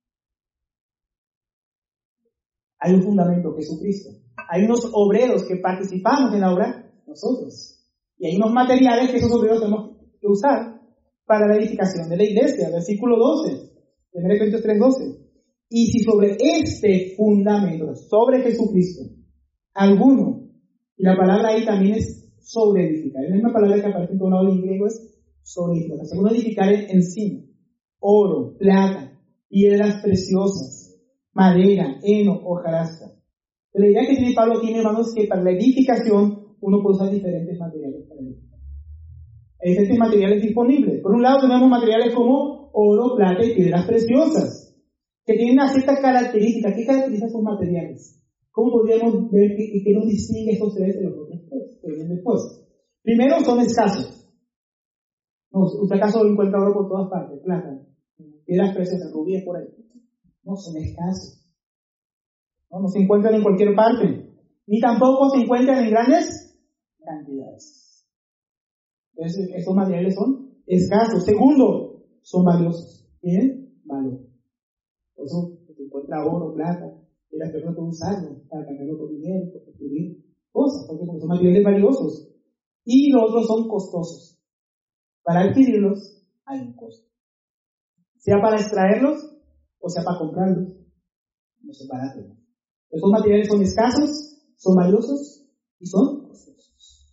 Hay un fundamento, Jesucristo. Hay unos obreros que participamos en la obra, nosotros. Y hay unos materiales que esos obreros tenemos que usar para la edificación de la iglesia. Versículo doce, primera Corintios tres doce. Y si sobre este fundamento, sobre Jesucristo, alguno, y la palabra ahí también es sobre edificar. Es la misma palabra que aparece en todo lado en griego, es sobre edificar. Según edificar encima, oro, plata, piedras preciosas, madera, heno, hojarasca. La idea que tiene Pablo aquí, hermanos, es que para la edificación uno puede usar diferentes materiales para edificar. Hay diferentes materiales disponibles. Por un lado tenemos materiales como oro, plata y piedras preciosas, que tienen una cierta característica. ¿Qué caracterizan esos materiales? ¿Cómo podríamos ver qué, qué nos distingue estos tres de los otros tres que vienen después? Primero, son escasos. No, usted acaso lo encuentra oro por todas partes, plata, piedras preciosas, rubíes por ahí. No, son escasos. No, no se encuentran en cualquier parte, ni tampoco se encuentran en grandes cantidades. Entonces, estos materiales son escasos. Segundo, son valiosos. ¿Tienen valor? Por eso se encuentra oro, plata, y las personas pueden usarlo para cambiarlo por dinero, para construir cosas, porque son materiales valiosos. Y los otros son costosos. Para adquirirlos hay un costo. Sea para extraerlos o sea para comprarlos. No son baratos. Estos materiales son escasos, son valiosos y son costosos.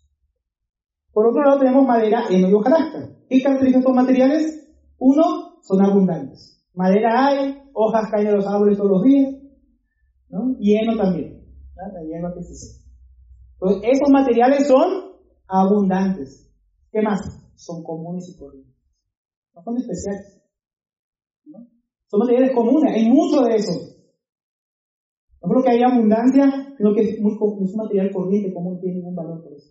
Por otro lado tenemos madera, heno y hojarasca. ¿Qué caracterizan estos materiales? Uno, son abundantes. Madera hay, hojas caen de los árboles todos los días, ¿no? Y heno también. ¿No? La hierba que se seca. Entonces, esos materiales son abundantes. ¿Qué más? Son comunes y corrientes. No son especiales, ¿no? Son materiales comunes, hay mucho de eso. No creo que haya abundancia, sino que es, muy, es un material corriente, como no tiene ningún valor por eso.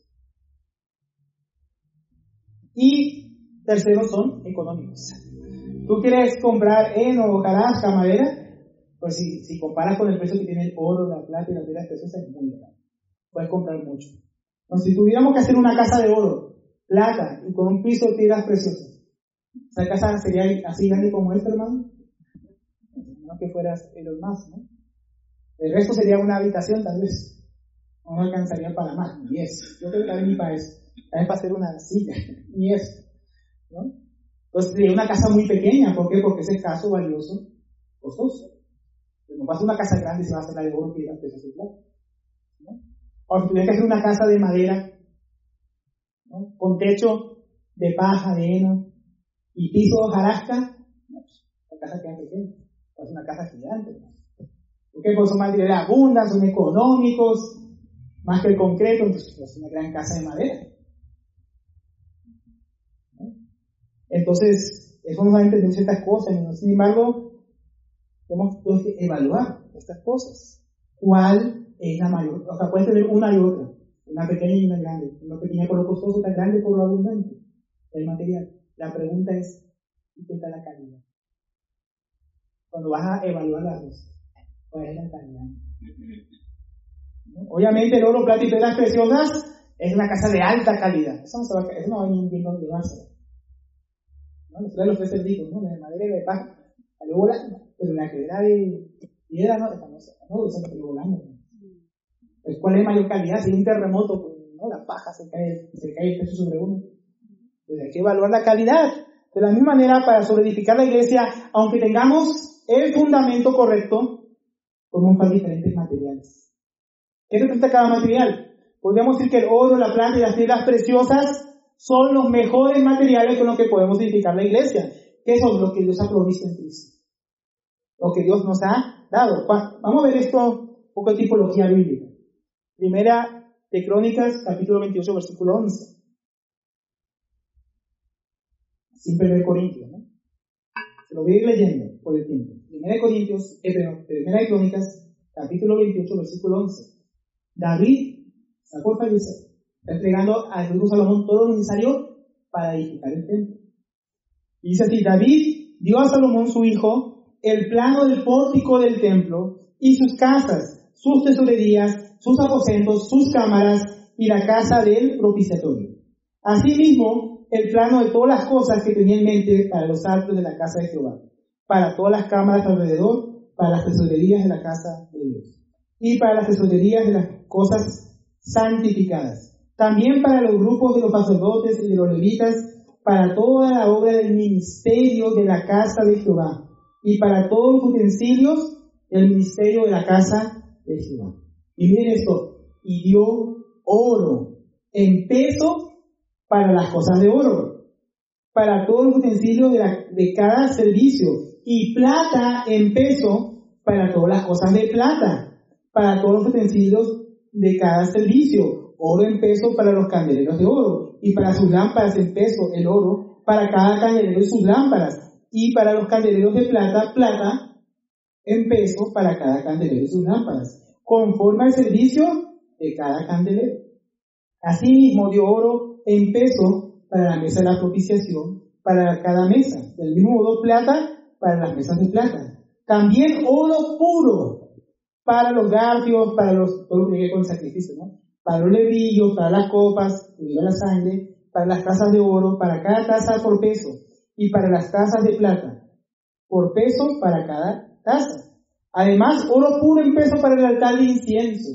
Y tercero, son económicos. Tú quieres comprar heno, hojarasca, madera, pues si, si comparas con el precio que tiene el oro, la plata y las piedras preciosas, es muy barato. Puedes comprar mucho. Entonces, si tuviéramos que hacer una casa de oro, plata y con un piso de piedras preciosas, ¿esa casa sería así grande como esta, hermano? No que fueras Elon Musk, ¿no? El resto sería una habitación, tal vez. No alcanzaría para más, ni eso. Yo creo que también ni para eso. También para hacer una silla, ni eso, ¿no? Entonces sería una casa muy pequeña. ¿Por qué? Porque es escaso, valioso, costoso. Pero no va a ser una casa grande y se va a hacer la de oro, piedras preciosas y plata, ¿no? Ahora, si tuviera que hacer una casa de madera, ¿no? Con techo de paja, de heno y piso de hojarasca, no, la casa queda pequeña. Es una casa gigante, ¿no? Porque pues son materiales abundantes, son económicos, más que el concreto, entonces es una gran casa de madera, ¿no? Entonces, eso nos va a entender ciertas cosas, ¿no? Sin embargo, tenemos que evaluar estas cosas. ¿Cuál es la mayor? O sea, puedes tener una y otra, una pequeña y una grande, una pequeña por lo costoso, tan grande por lo abundante, el material. La pregunta es, ¿y qué tal la calidad? Cuando vas a evaluar las dos, ¿cuál es la calidad? ¿No? Obviamente el oro, plata y piedras preciosas es una casa de alta calidad. Eso no, se va, eso no va a venir bien donde llevársela. ¿No? Nosotros le ofrece el disco, ¿no? De madera y de paja. Salió volando, pero la que era de piedra, no, esta no, no, esa no salió volando. Pues, ¿cuál es mayor calidad? Si hay un terremoto, pues, ¿no? La paja se cae, se cae el techo sobre uno. Pues hay que evaluar la calidad. De la misma manera, para sobreedificar la iglesia, aunque tengamos el fundamento correcto, podemos usar diferentes materiales. ¿Qué representa cada material? Podríamos decir que el oro, la plata y las piedras preciosas son los mejores materiales con los que podemos edificar la iglesia. ¿Qué son? Lo que Dios ha provisto en Cristo. Lo que Dios nos ha dado. Vamos a ver esto, un poco de tipología bíblica. Primera de Crónicas, capítulo veintiocho, versículo once. Sin perder Corintios, ¿no? Se lo voy a ir leyendo por el tiempo. Primera de Corintios, eh, perdón, Primera de Crónicas, capítulo veintiocho, versículo once. David sacó a fallecer, entregando al rey Salomón todo lo necesario para edificar el templo. Y dice así: David dio a Salomón su hijo el plano del pórtico del templo y sus casas, sus tesorerías, sus aposentos, sus cámaras y la casa del propiciatorio. Asimismo, el plano de todas las cosas que tenía en mente para los atrios de la casa de Jehová, para todas las cámaras alrededor, para las tesorerías de la casa de Dios y para las tesorerías de las cosas santificadas. También para los grupos de los sacerdotes y de los levitas, para toda la obra del ministerio de la casa de Jehová y para todos los utensilios del ministerio de la casa de Jehová. Y miren esto: y dio oro en peso para las cosas de oro, para todos los utensilios de, la, de cada servicio, y plata en peso para todas las cosas de plata, para todos los utensilios de cada servicio, oro en peso para los candeleros de oro, y para sus lámparas en peso el oro, para cada candelero y sus lámparas, y para los candeleros de plata, plata en peso para cada candelero y sus lámparas, conforme al servicio de cada candelero. Asimismo dio oro en peso para la mesa de la propiciación, para cada mesa. Del mismo modo, plata para las mesas de plata. También oro puro para los garfios, para los, todo lo que tiene que ver con el sacrificio, ¿no? Para los levillos, para las copas, que lleva la sangre, para las tazas de oro, para cada taza por peso, y para las tazas de plata, por peso para cada taza. Además, oro puro en peso para el altar de incienso,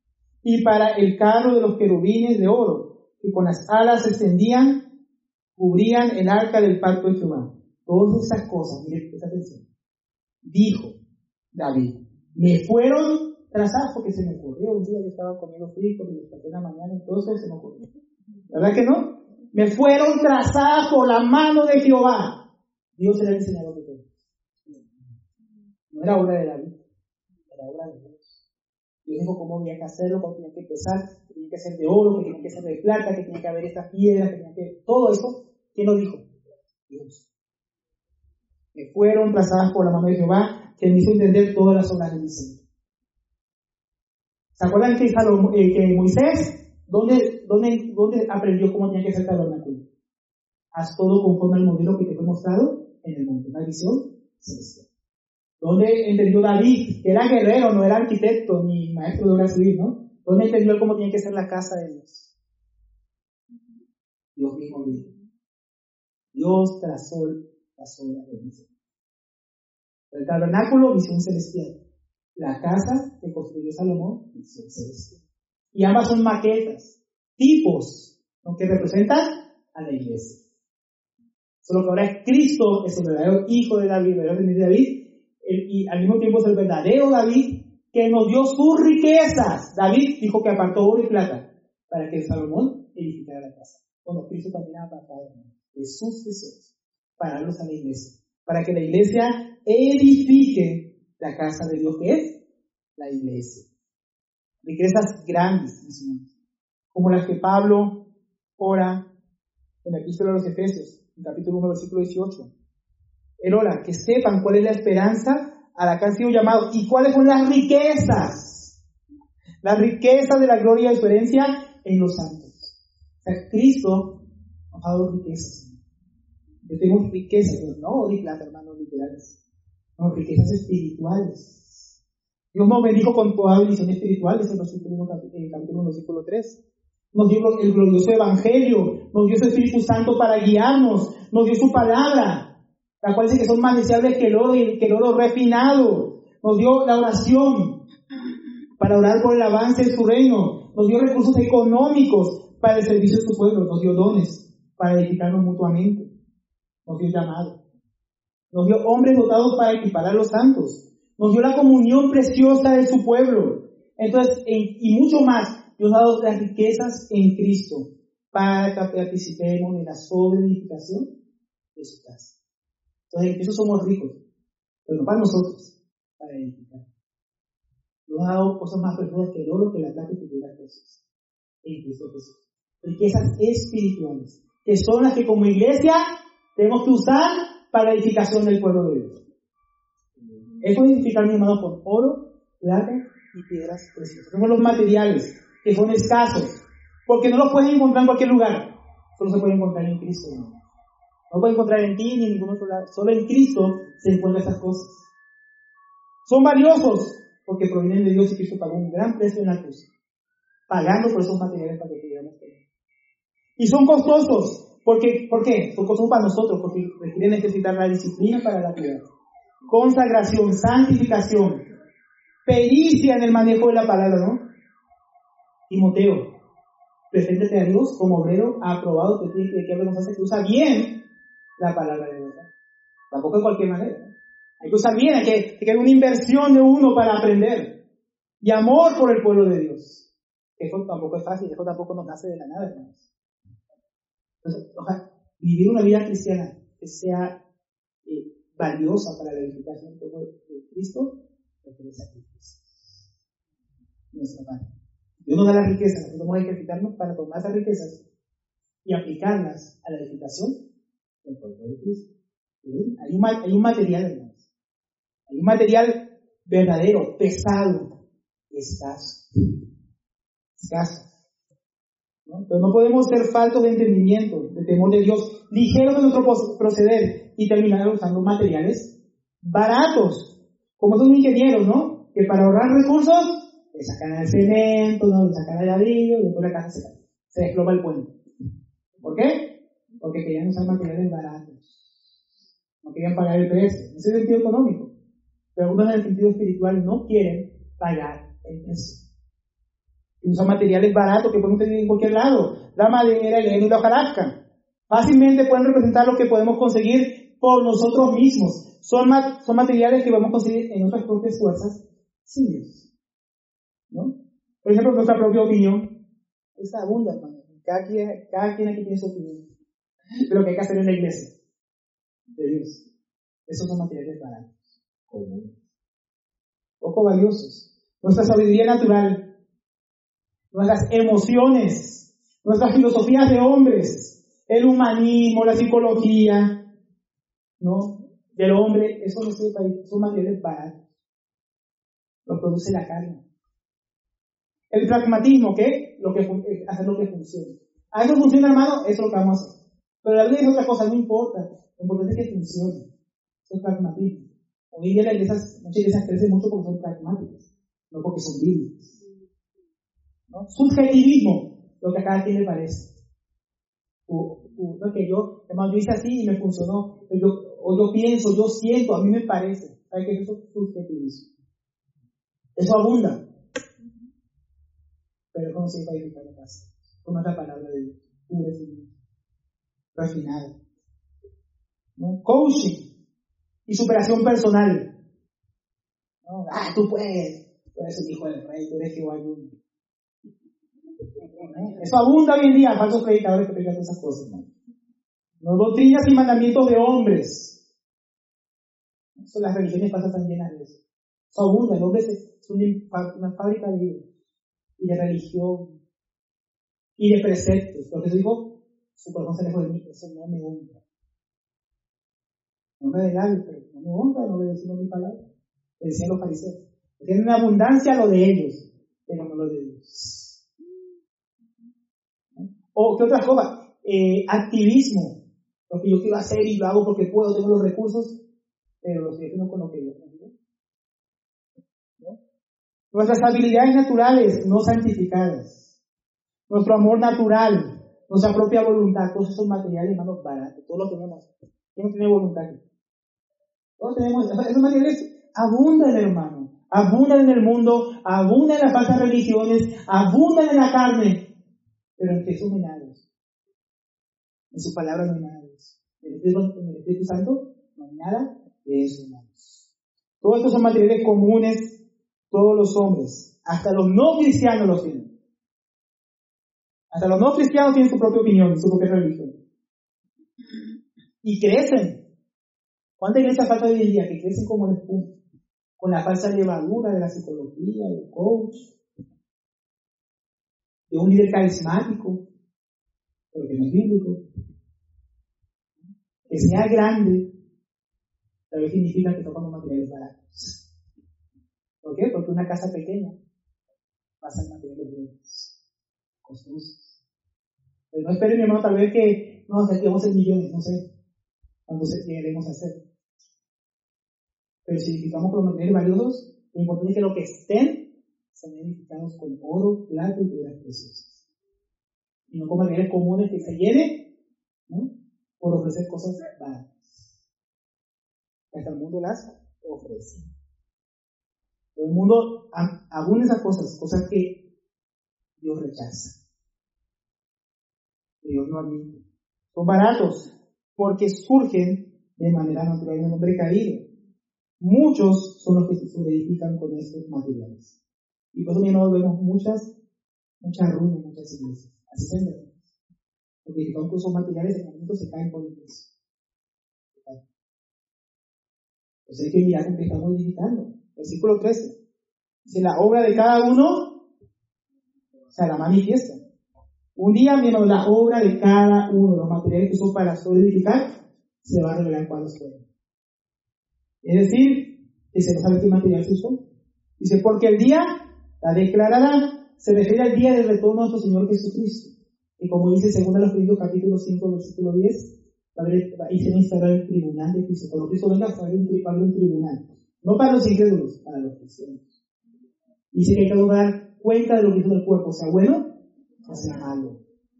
y para el carro de los querubines de oro, que con las alas se extendían, cubrían el arca del pacto de Jehová. Todas esas cosas, miren, presta atención. Dijo David: me fueron trazadas, porque se me ocurrió un día, yo estaba comiendo frijos y desperté en la mañana y todo eso se me ocurrió. ¿Verdad que no? Me fueron trazadas por la mano de Jehová. Dios era el diseñador de todo. No era obra de David, era obra de Dios. Dios dijo cómo había que hacerlo, cómo tenía que pesar, que tenía que ser de oro, que tenía que ser de plata, que tenía que haber estas piedras, que tenía que... Todo eso, ¿quién lo dijo? Dios. Me fueron trazadas por la mano de Jehová, que me hizo entender todas las obras del diseño. ¿Se acuerdan que, Salomón, eh, que Moisés, ¿dónde, dónde, dónde aprendió cómo tenía que ser el tabernáculo? Haz todo conforme al modelo que te fue mostrado en el monte, una visión celestial. ¿Dónde entendió David, que era guerrero, no era arquitecto ni maestro de obra civil, ¿no? ¿Dónde entendió cómo tenía que ser la casa de Dios? Dios mismo dijo. Dios trazó las obras de Dios. El tabernáculo, visión celestial. La casa que construyó Salomón, visión celestial. Y ambas son maquetas, tipos, ¿no? Que representan a la iglesia. Solo que ahora es Cristo, es el verdadero hijo de David, el verdadero de David, el, y al mismo tiempo es el verdadero David que nos dio sus riquezas. David dijo que apartó oro y plata para que Salomón edificara la casa. Bueno, Cristo también ha apartado de sus tesoros para darlos a la iglesia, para que la iglesia edifique la casa de Dios, que es la iglesia. Riquezas grandes, mis hermanos, como las que Pablo ora en la epístola a los Efesios, en capítulo uno, versículo dieciocho. Él ora, que sepan cuál es la esperanza a la que han sido llamados y cuáles son las riquezas. Las riquezas de la gloria de su herencia en los santos. O sea, Cristo nos ha dado riquezas. Yo tengo riquezas, pero no de plata, hermanos, literales. No, riquezas espirituales. Dios nos bendijo con toda bendición espiritual, es el versículo uno, capítulo uno, versículo tres. nos dio el glorioso Evangelio, nos dio su Espíritu Santo para guiarnos, nos dio su palabra, la cual dice que son más deseables que el oro y que el oro refinado. Nos dio la oración para orar por el avance de su reino, nos dio recursos económicos para el servicio de su pueblo, nos dio dones para edificarnos mutuamente, nos dio llamado, nos dio hombres dotados para equipar a los santos, nos dio la comunión preciosa de su pueblo. Entonces, en, y mucho más, Dios ha dado las riquezas en Cristo para que participemos en la sobreedificación de su casa. Entonces, en Cristo somos ricos, pero no para nosotros, para edificar. Dios ha dado cosas más preciosas que el oro, que la plata y que las cosas en Cristo Jesús. Riquezas espirituales, que son las que como iglesia tenemos que usar para la edificación del pueblo de Dios. Eso es edificar, mi hermano, con oro, plata y piedras preciosas. Son los materiales que son escasos, porque no los puedes encontrar en cualquier lugar. Solo se puede encontrar en Cristo. No, no lo puedes encontrar en ti ni en ningún otro lado. Solo en Cristo se encuentran esas cosas. Son valiosos porque provienen de Dios y Cristo pagó un gran precio en la cruz, pagando por esos materiales para que pudiéramos tener. Y son costosos. Porque, ¿Por qué? Son costosos para nosotros, porque requieren necesitar la disciplina para la piedad, consagración, santificación, pericia en el manejo de la palabra, ¿no? Timoteo, preséntate a Dios como obrero aprobado que tiene que hace que usa bien la palabra de verdad. Tampoco de cualquier manera, ¿no? Hay que usar bien, hay que, hay que haber una inversión de uno para aprender. Y amor por el pueblo de Dios. Eso tampoco es fácil, eso tampoco nos nace de la nada, hermanos. Entonces, ojalá, vivir una vida cristiana que sea eh, valiosa para la edificación de Cristo, requiere sacrificio. Nuestra parte. Dios nos da las riquezas, nosotros tenemos que ejercitarnos para tomar esas riquezas y aplicarlas a la edificación del pueblo de Cristo. ¿Sí? Hay, un, hay un material, hermanos. Hay un material verdadero, pesado, escaso. Escaso. ¿No? Pero no podemos ser faltos de entendimiento, de temor de Dios, ligeros de nuestro proceder y terminar usando materiales baratos, como esos ingenieros, ¿no? Que para ahorrar recursos le sacan el cemento, ¿no? Le sacan el ladrillo y después la casa se cae, se desploma el puente. ¿Por qué? Porque querían usar materiales baratos, no querían pagar el precio, en ese sentido económico, pero algunos en el sentido espiritual no quieren pagar el precio. Y usan materiales baratos que podemos tener en cualquier lado. La madera, el heno y la hojarasca. Fácilmente pueden representar lo que podemos conseguir por nosotros mismos. Son, ma- son materiales que podemos conseguir en nuestras propias fuerzas sin Dios. ¿No? Por ejemplo, nuestra propia opinión. Esa abunda, hermano. Cada quien, cada quien aquí tiene su opinión. Pero lo que hay que hacer en la iglesia de Dios. Esos son materiales baratos. Comunes. Poco valiosos. Nuestra sabiduría natural. Nuestras emociones, nuestras filosofías de hombres, el humanismo, la psicología, ¿no? Del hombre, eso no sirve, son materiales baratos. Los produce la carne. El pragmatismo, ¿qué? Lo que, hacer lo que funcione. A eso funciona, hermano, eso es lo que vamos a hacer. Pero la vida es otra cosa, no importa. Lo importante es que funcione. Eso es pragmatismo. Hoy en día las iglesias, muchas iglesias crecen mucho porque son pragmáticas, no porque son bíblicas. ¿No? Subjetivismo, lo que a cada quien le parece. O, o, no, que yo, hermano, yo hice así y me funcionó. O yo, o yo pienso, yo siento, a mí me parece. ¿Sabes qué es eso? Subjetivismo. Eso abunda. Pero ¿cómo se va a edificar la casa? Con otra palabra de Dios. Pura y refinada. ¿No? Coaching y superación personal. ¿No? Ah, tú puedes. Tú eres un hijo del rey, tú eres Jehová el mundo. Eso abunda hoy en día, falsos predicadores que predican esas cosas, ¿no? No, doctrinas y mandamientos de hombres. Eso, las religiones pasan tan llenas de eso. Eso abunda, el hombre es una, una fábrica de, y de religión y de preceptos. Lo que se dijo, su corazón se lejos de mí, eso no me honra. No me delante, pero no me honra, no le decimos mi palabra. Le decían los fariseos. Tienen una abundancia lo de ellos, pero no lo de Dios. O, ¿qué otras cosas? Eh, activismo. Lo que yo quiero hacer y lo hago porque puedo, tengo los recursos, pero lo estoy haciendo con lo que Dios me dio. ¿No? Nuestras habilidades naturales no santificadas. nuestro amor natural, nuestra propia voluntad, todos esos materiales, hermanos, baratos, todos los tenemos. ¿Quién no tiene voluntad aquí? Todos tenemos, esos materiales abundan, hermano, abundan en el mundo, abundan en las falsas religiones, abundan en la carne, pero en Jesús no hay nada de eso. En su palabra no hay nada de eso. En el Espíritu, en el Espíritu Santo no hay nada de eso, hermanos. Todos estos son materiales comunes, todos los hombres, hasta los no cristianos los tienen. Hasta los no cristianos tienen su propia opinión, su propia religión. Y crecen. ¿Cuánta iglesia falta hoy en día? Que crecen como la espuma, con la falsa levadura de la psicología, del coach, de un líder carismático, pero que no es bíblico. Que sea grande, tal vez significa que tocan los materiales baratos. ¿Por qué? Porque una casa pequeña pasa en materiales buenos, costosos. Pero no esperen, mi hermano, tal vez que no, que vamos a hacer millones, no sé cuánto queremos hacer. Pero si edificamos con los materiales valiosos, lo importante es que lo que estén sean edificados con oro, plata y piedras preciosas. Y no con materiales comunes que se llenen, ¿no?, por ofrecer cosas baratas. Hasta el mundo las ofrece. Todo el mundo abunda esas cosas, cosas que Dios rechaza. Que Dios no admite. Son baratos porque surgen de manera natural en el hombre caído. Muchos son los que se edifican con estos materiales. Y por eso mismo vemos muchas, muchas ruinas en muchas iglesias. Así se ven. Porque edificados con esos materiales, en el momento se caen por el peso. Entonces hay que mirar en qué estamos edificando. Versículo trece. Dice, la obra de cada uno se la manifiesta. Un día, menos la obra de cada uno, los materiales que son para solidificar, se va a revelar cuáles fueron. Es decir, que se no sabe qué material se usó. Dice, porque el día la declarará, se refiere al día del retorno de nuestro Señor Jesucristo. Y como dice según los Corintios capítulo cinco, versículo diez, ahí se va a instaurar el tribunal de Cristo. Cuando Cristo venga, va a haber un tribunal. No para los incrédulos, para los cristianos. Dice que hay que dar cuenta de lo que hizo el cuerpo, sea bueno o sea malo.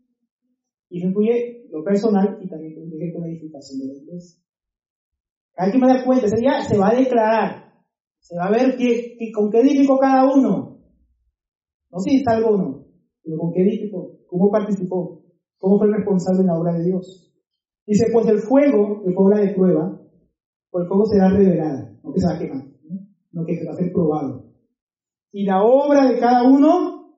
Y eso incluye lo personal y también incluye la edificación de la iglesia. Hay que dar cuenta, ese día se va a declarar, se va a ver qué, qué, con qué edificó cada uno. No si está algo o no, pero con qué edificó, cómo participó, cómo fue el responsable en la obra de Dios. Dice, pues el fuego, el fuego de prueba, pues el fuego será revelada, no que se va a quemar, ¿no? No que se va a ser probado. Y la obra de cada uno,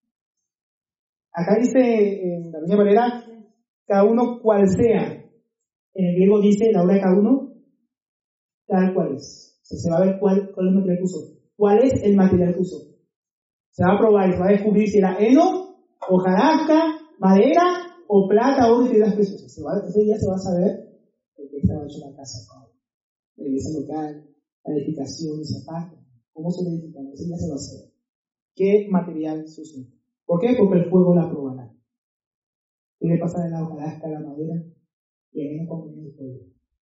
acá dice en la Reina Valera, cada uno cual sea. En el griego dice la obra de cada uno, tal cual es. O sea, se va a ver cuál, cuál es el material que usó. ¿Cuál es el material que usó? Se va a probar y se va a descubrir si era heno, hojarasca, madera, o plata, oro y piedras preciosas. Se va, ese día se va a saber de qué estaba hecho la casa, la iglesia local, la edificación, esa parte. ¿Cómo se edifica? Ese día se va a saber. ¿Qué material se usó? ¿Por qué? Porque el fuego la probará. ¿Qué le pasa de la hojarasca a la madera? Y el heno con el fuego.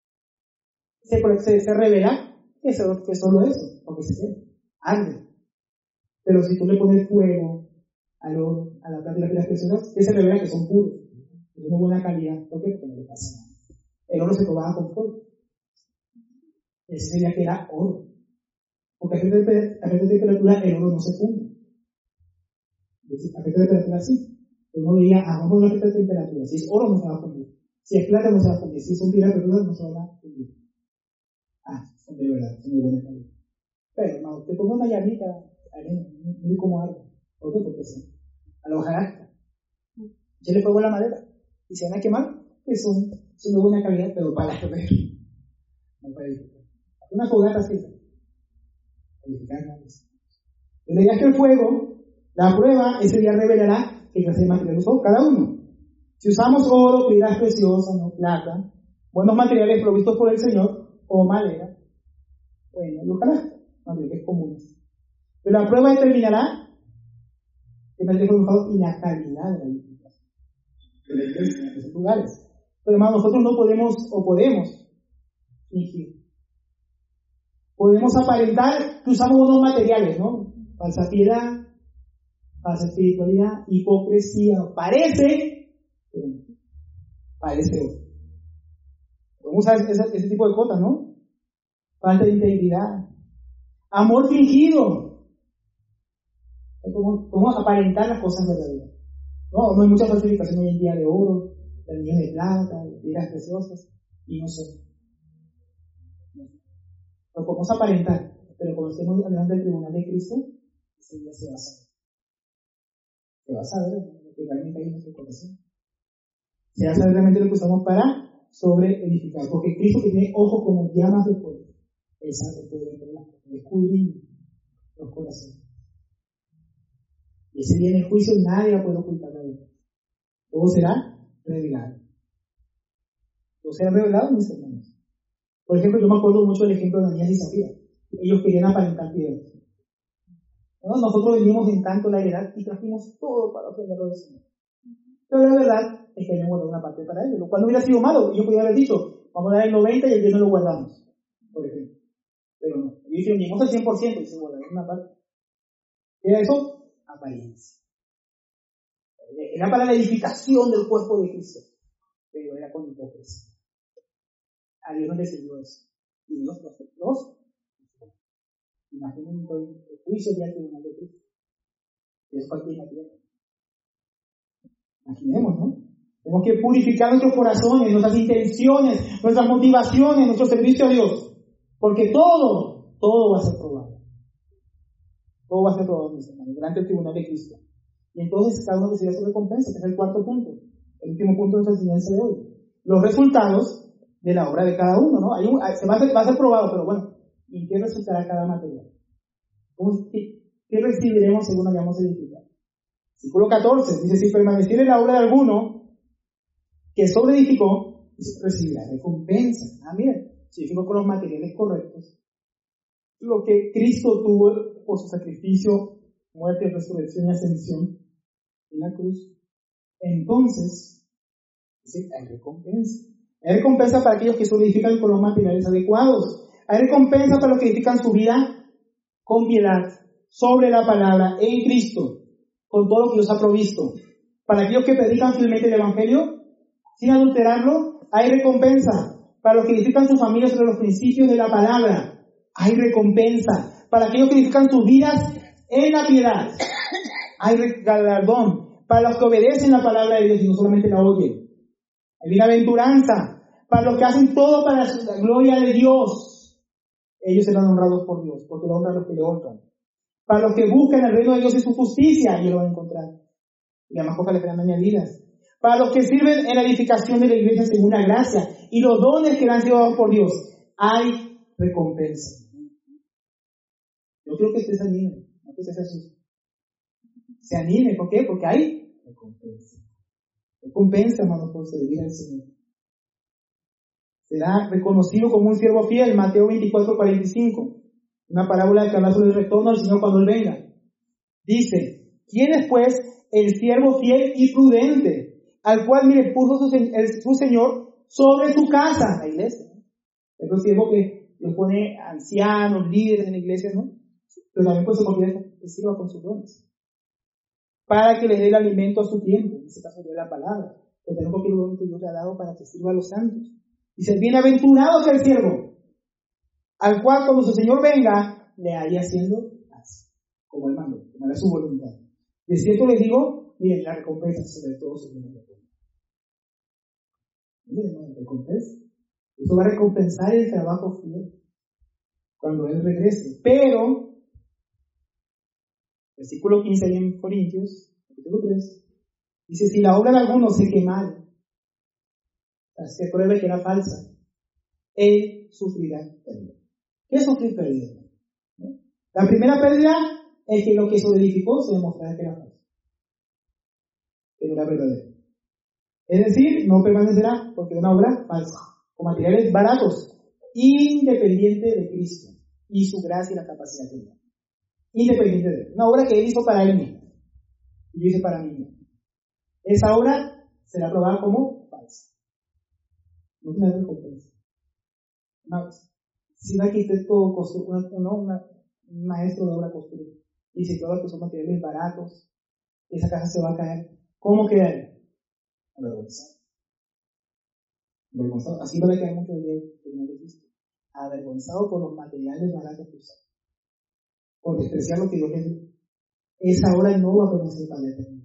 Se, se, se revela que es solo eso, porque se ve, arde. Pero si tú le pones fuego a, lo, a la plata y las piedras preciosas, que se revela que son puros, que son de buena calidad. ¿Por qué? Porque no le pasa nada. El oro se probaba con fuego. Ese sería que era oro. Porque a cierta temperatura el oro no se funde. A cierta temperatura sí. Uno veía, ah, vamos a ver cierta temperatura. Si es oro no se va a fundir. Si es plata no se va a fundir. Si son piedras preciosas no se van a fundir. Ah, son de verdad, son de buena calidad. Pero, hermano, te pongo una llamita, mire cómo arde. ¿Por qué? Porque sí. A la hojarasca. Yo le pongo la madera. Y se van a quemar, que son, son de buena calidad, pero para arder. No para edificar. Una fogata así. Edificar nada más. La idea es que el fuego, la prueba, ese día revelará qué clase de material usó cada uno. Si usamos oro, piedras preciosas, no plata, buenos materiales provistos por el Señor, o madera, bueno, lo hará, materiales comunes. Pero la prueba determinará el material fue usado y la calidad de la edificación de la iglesia en esos lugares. Pero hermano, nosotros no podemos, o podemos, fingir. Podemos aparentar que usamos unos materiales, ¿no? Falsa piedad, falsa espiritualidad, hipocresía, parece, pero no, parece otro. Podemos usar ese, ese tipo de cosas, ¿no? Falta de integridad, amor fingido. Podemos aparentar las cosas verdaderas. No, no hay mucha falsificación hoy en día de oro, de anillos de plata, de piedras preciosas, y no sé. Lo podemos aparentar, pero cuando estemos delante del tribunal de Cristo, ese día se va a saber. Se va a saber lo que realmente hay en nuestro corazón. Se va a saber realmente lo que usamos para sobre edificar. Porque Cristo, que tiene ojos como llamas de fuego, Él sabe todo dentro de las cosas, escudriña los corazones. Y ese día en el juicio nadie va a poder ocultar la verdad. Todo será revelado. Todo será revelado, mis hermanos. Por ejemplo, yo me acuerdo mucho del ejemplo de Ananías y Zafira. Ellos querían aparentar piedad. ¿No? Nosotros venimos en tanto la heredad y trajimos todo para ofrendarlo al Señor. Pero la verdad es que habían guardado una parte para ellos, lo cual no hubiera sido malo. Yo podría haber dicho, vamos a dar el noventa y el diez no lo guardamos, por ejemplo. Pero no. Y dicen, venimos al cien por ciento y se guardaron una parte. ¿Qué era eso? Apariencia. Era para la edificación del cuerpo de Cristo, pero era con hipocresía. A Dios no le sirvió eso. Y Dios los imaginen el juicio del tribunal de Cristo. Eso cualquier materia. Imaginemos, ¿no? Tenemos que purificar nuestros corazones, nuestras intenciones, nuestras motivaciones, nuestro servicio a Dios. Porque todo, todo va a ser probado. Todo va a ser probado, mis hermanos, delante del tribunal de Cristo. Y entonces cada uno recibirá su recompensa, que es el cuarto punto, el último punto de nuestra enseñanza de hoy. Los resultados de la obra de cada uno, ¿no? Hay un, se va a, ser, va a ser probado, pero bueno, ¿y qué resultará cada material? ¿Qué, qué recibiremos según hayamos edificado? Versículo catorce, dice, si permaneciera en la obra de alguno que sobreedificó, recibirá recompensa. Ah, mira, si edificó con los materiales correctos, lo que Cristo tuvo por su sacrificio, muerte, resurrección y ascensión en la cruz, entonces, dice, hay recompensa. Hay recompensa para aquellos que sobreedifican con los materiales adecuados. Hay recompensa para los que edifican su vida con piedad, sobre la palabra, en Cristo, con todo lo que Dios ha provisto. Para aquellos que predican fielmente el Evangelio, sin adulterarlo, hay recompensa. Para los que edifican su familia sobre los principios de la palabra, hay recompensa. Para aquellos que edifican sus vidas en la piedad, hay galardón. Para los que obedecen la palabra de Dios y no solamente la oyen, hay bienaventuranza. Para los que hacen todo para la gloria de Dios, ellos serán honrados por Dios, porque lo honran los que le honran. Para los que buscan el reino de Dios y su justicia, ellos lo van a encontrar. Y además cosas les serán añadidas. Para los que sirven en la edificación de la iglesia según la gracia y los dones que le han sido dados por Dios, hay recompensa. Yo creo que usted se anime, no que usted se asuste. Se anime, ¿por qué? Porque hay recompensa. Recompensa, hermanos, por servir al Señor. Será reconocido como un siervo fiel, Mateo veinticuatro, cuarenta y cinco. Una parábola que habla sobre el retorno del Señor cuando Él venga. Dice, ¿quién es pues el siervo fiel y prudente, al cual, mire, puso su, el, su Señor sobre su casa, la iglesia? Es el siervo que le pone ancianos, líderes en la iglesia, ¿no? Pero también pues se convierte que sirva con sus dones, para que les dé el alimento a su tiempo, en este caso de la palabra, pero tenemos cualquier don que Dios le ha dado para que sirva a los santos. Dice, bienaventurado sea el siervo, al cual cuando su Señor venga, le haría haciendo así, como Él mandó, como era su voluntad. De cierto les digo, miren, la recompensa sobre todo se viene de todo. Miren, la recompensa. Eso va a recompensar el trabajo fiel cuando Él regrese. Pero, versículo quince ahí en Corintios, capítulo tres, dice, si la obra de alguno se quemara, se pruebe que era falsa, Él sufrirá pérdida. ¿Qué es sufrir pérdida? ¿No? La primera pérdida es que lo que solidificó se demostrará que era falso, que no era verdadero. Es decir, no permanecerá porque es una obra falsa, con materiales baratos, independiente de Cristo y su gracia y la capacidad que da. Independiente de Él. Una obra que Él hizo para Él mismo y yo hice para mí mismo. Esa obra será probada como falsa. No tiene recompensa. Una, si un arquitecto, una, una, una, un maestro de obra construye, y si todos que son materiales baratos, esa casa se va a caer. ¿Cómo quedar? Avergonzado. Avergonzado. Así no le queda mucho el día de Cristo. Avergonzado por los materiales baratos que usan. Por despreciar lo que Dios les dio. Esa hora no va a permanecer para la eternidad.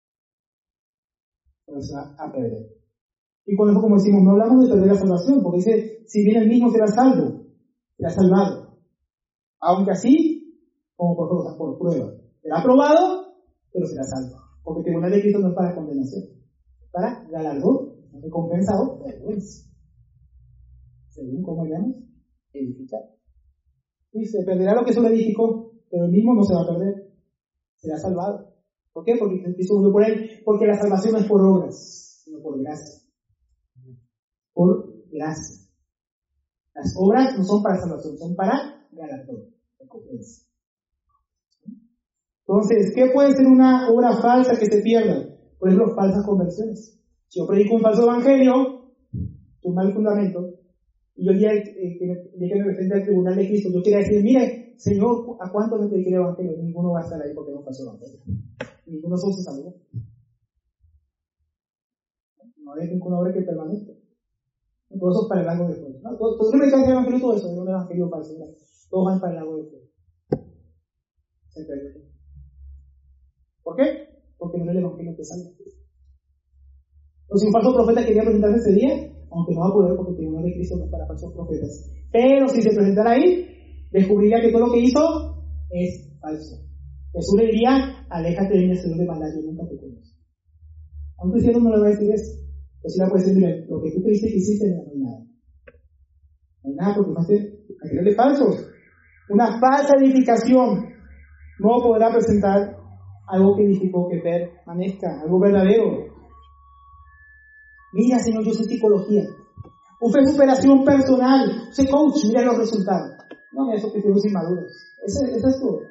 Pero se va a perder. Y con eso, como decimos, no hablamos de perder la salvación, porque dice, si bien el mismo será salvo, será salvado. Aunque así, como por, o sea, por prueba. Será aprobado, pero será salvo. Porque el tribunal de Cristo no es para condenación, es para galardón, recompensado, vergüenza. Según como hayamos edificado. Y se perderá lo que se lo edificó, pero el mismo no se va a perder. Será salvado. ¿Por qué? Porque Cristo murió por él. Porque la salvación no es por obras, sino por gracia. Por gracia. Las obras no son para salvación, son para galardón, recompensa. Entonces, ¿qué puede ser una obra falsa que se pierda? Por ejemplo, falsas conversiones. Si yo predico un falso evangelio, un mal fundamento, y yo el día eh, que, que me presente al tribunal de Cristo, yo quiero decir, mire, Señor, ¿a cuántos le prediqué el evangelio? Ninguno va a estar ahí porque no pasó el evangelio. Ninguno se salvó. No hay ninguna obra que permanezca. Todo eso es para el lago de fuego. ¿No? Todo, todo el evangelio, evangelio, todo eso, es un evangelio falso. Mira, todos van para el lago de fuego. Se perdió. ¿Por qué? Porque no es el evangelio que salva. Entonces, si un falso profeta quería presentarse ese día, aunque no va a poder porque el tribunal de Cristo no es para falsos profetas. Pero si se presentara ahí, descubriría que todo lo que hizo es falso. Jesús le diría, aléjate de mí, Señor de maldad, yo nunca te conozco. A un cristiano no le va a decir eso. Pero si le puede decir, mira, lo que tú creíste que hiciste no hay nada. No hay nada porque fuiste material de falsos. Una falsa edificación no podrá presentar algo que edificó, que permanezca, algo verdadero. Mira, Señor, yo sé psicología. Usted es superación personal. Usted coach, mira los resultados. No, mira, esos cristianos inmaduros. Ese, ese es todo.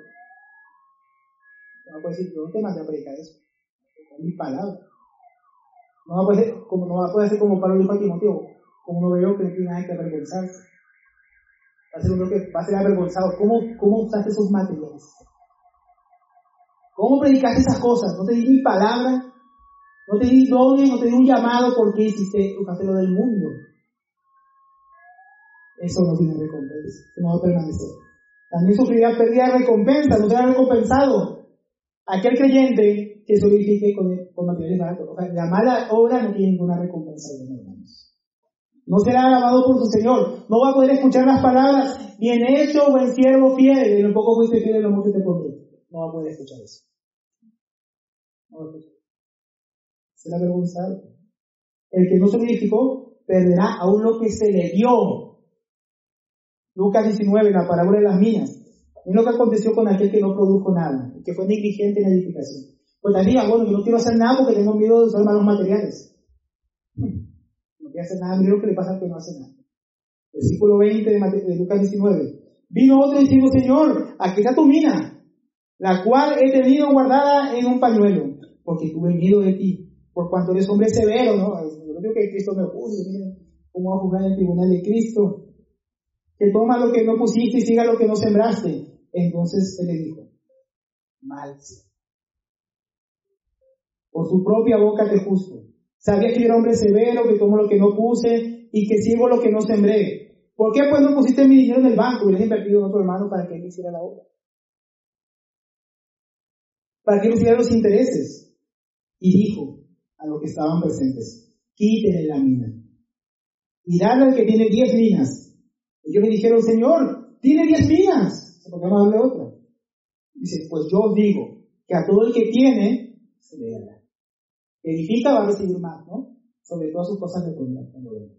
No puede decir, yo no te mandé a predicar eso. Es mi palabra. No va a poder ser como, no va a poder ser como Pablo dijo a Timoteo. Como no veo que no tiene nada que avergonzarse. Va a ser uno que va a ser avergonzado. ¿Cómo, cómo usaste esos materiales? ¿Cómo predicaste esas cosas? No te di mi palabra. No te di dones, no te di un llamado porque hiciste lo del mundo. Eso no tiene recompensa, eso no va a permanecer. También sufrirá pérdida de recompensa, no será recompensado. Aquel creyente que se edifique con, con materiales baratos. O sea, la mala obra no tiene ninguna recompensa, hermanos. No será alabado por su Señor. No va a poder escuchar las palabras, bien hecho, buen siervo fiel. En lo poco fuiste fiel, en lo mucho te pondré. No va a poder escuchar eso. No va a escuchar. Será avergonzado. El que no se edificó perderá aún lo que se le dio. Lucas diecinueve, la parábola de las minas. Es lo que aconteció con aquel que no produjo nada, que fue negligente en la edificación. Pues también, bueno, yo no quiero hacer nada porque tengo miedo de usar malos materiales. No quiero hacer nada, mira lo que le pasa al que no hace nada. Versículo veinte de, Mate, de Lucas diecinueve. Vino otro y dijo, Señor, aquí está tu mina, la cual he tenido guardada en un pañuelo, porque tuve miedo de ti, por cuanto eres hombre severo, ¿no? Yo no digo que Cristo me juzgue, miren cómo va a juzgar en el tribunal de Cristo. Que toma lo que no pusiste y siga lo que no sembraste. Entonces él le dijo, mal sea. Por su propia boca te juzgo. Sabía que yo era hombre severo, que tomo lo que no puse y que sigo lo que no sembré. ¿Por qué pues no pusiste mi dinero en el banco y le has invertido en otro hermano para que él hiciera la obra? Para que él hiciera los intereses. Y dijo a los que estaban presentes, quítenle la mina y dale al que tiene diez minas. Ellos le dijeron, Señor, tiene diez minas. ¿Por qué vamos a darle otra? Dice, pues yo os digo que a todo el que tiene, se le dará. Edifica, va a recibir más, ¿no? Sobre todas sus cosas de cuenta.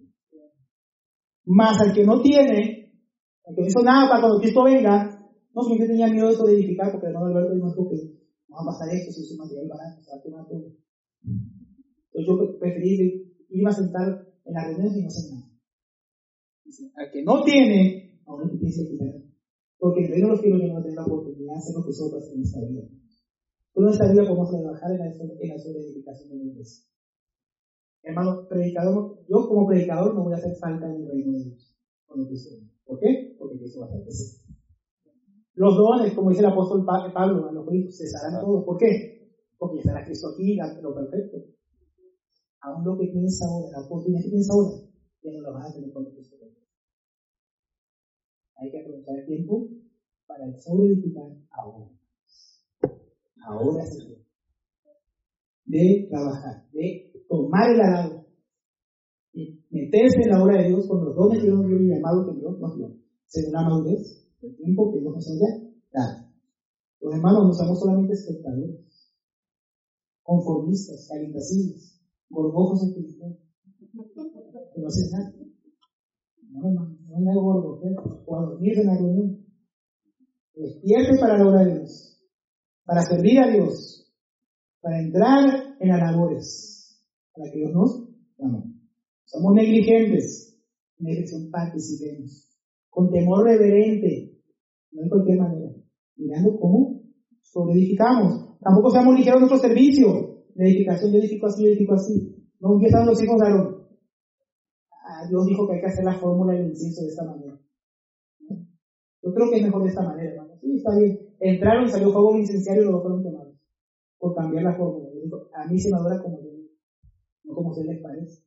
Más al que no tiene, al que no hizo nada para cuando Cristo venga, no solamente tenía miedo de eso de edificar, porque el hermano Alberto dijo que no va a pasar esto, si es un material barato, se va a quemar todo. Entonces yo preferí irme a sentar en las reuniones y no hacer nada. Al que no tiene, aún no te tienes que quitar. Porque el reino de los cielos no tiene la oportunidad de hacer lo que nosotros en esta vida. Toda esta vida podemos trabajar en la, en la sobreedificación de la iglesia. Hermano, predicador, yo como predicador no voy a hacer falta en el reino de Dios. Cuando Cristo venga. ¿Por qué? Porque Cristo va a estar presente. Los dones, como dice el apóstol Pablo a los Corintios, cesarán todos. ¿Por qué? porque ya estará Cristo aquí, lo perfecto. Aún lo que tienes ahora, la oportunidad que tienes ahora, ya no la vas a tener cuando Cristo venga. Hay que aprovechar el tiempo para sobreedificar ahora. Ahora es el tiempo de trabajar, de tomar el arado y meterse en la obra de Dios con los dones que Dios nos dio y llamados que Dios nos dio, según la madurez, el tiempo que Dios nos haya dado. Los hermanos no somos solamente espectadores, conformistas, calentacibles, gorgojos espirituales, que no hacen nada. No, hermano, no me hago gorgojero, o a dormir en la reunión. Despierte para la obra de Dios, para servir a Dios, para entrar en las labores, para que Dios nos llame. Somos negligentes, en la dirección participemos, con temor reverente, no de cualquier manera, mirando cómo sobreedificamos. Tampoco seamos ligeros en nuestro servicio, la edificación, yo edifico así, yo edifico así. No empiezan los hijos de Aarón. Ah, Dios dijo que hay que hacer la fórmula del incienso de esta manera. Yo creo que es mejor de esta manera, hermano. Sí, está bien. Entraron y salió fuego incendiario y luego fueron quemados. Por cambiar la fórmula. Yo digo, a mí se me adora como yo digo, no como se les parece.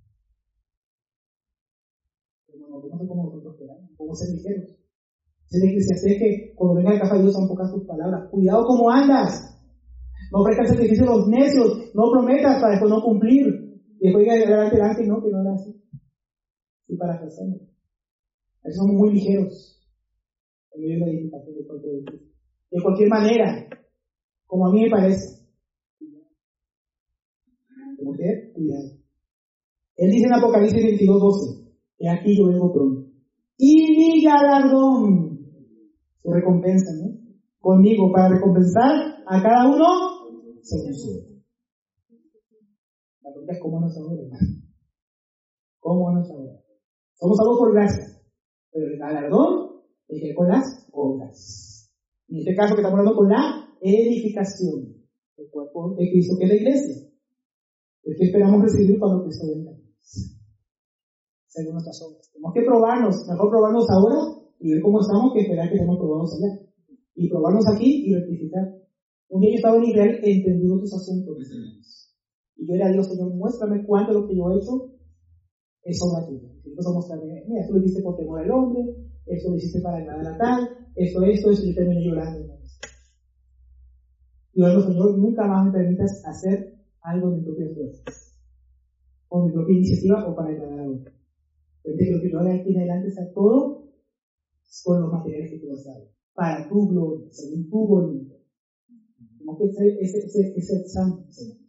Pero no, no sé cómo nosotros queramos, cómo ser ligeros. Si la iglesia sé que cuando venga a la casa de Dios son pocas tus palabras. Cuidado cómo andas. No ofrezcas sacrificio a los necios. No prometas para después no cumplir. Y después llegar adelante, adelante y no, que no era así. Y para hacerlo. A veces somos muy ligeros. En medio de la edificación del cuerpo de Cristo. De cualquier manera, como a mí me parece. Como usted, cuidado. Él dice en Apocalipsis veintidós doce, que aquí yo vengo pronto. Y mi galardón, su recompensa, ¿no? Conmigo, para recompensar a cada uno según su obra. La pregunta es cómo nos ahora, hermano. ¿Cómo nos ahora? Somos salvos por gracia, pero el galardón es que con las obras. En este caso que estamos hablando con la edificación del cuerpo de Cristo, que es la iglesia. Es que esperamos recibir cuando Cristo venga. Según nuestras obras. Tenemos que probarnos, mejor probarnos ahora y ver cómo estamos que esperar que estemos probados allá. Y probarnos aquí y rectificar. Un día yo estaba en Israel entendiendo tus asuntos, mis hermanos. Y yo era Dios, Señor, muéstrame cuánto de lo que yo he hecho es obra tuya. Y empezó a mostrarme, mira, esto lo hiciste por temor al hombre, esto lo hiciste para agradar a tal, esto, esto, esto, y yo terminé llorando. Hermanos. Y ahora, Señor, nunca más me permitas hacer algo de mis propias fuerzas, o mi propia iniciativa, o para agradar a otro. Permite que lo que yo haga aquí en adelante sea todo con los materiales que tú vas a dar, para tu gloria, según tu voluntad. Tenemos que hacer ese, ese, ese examen,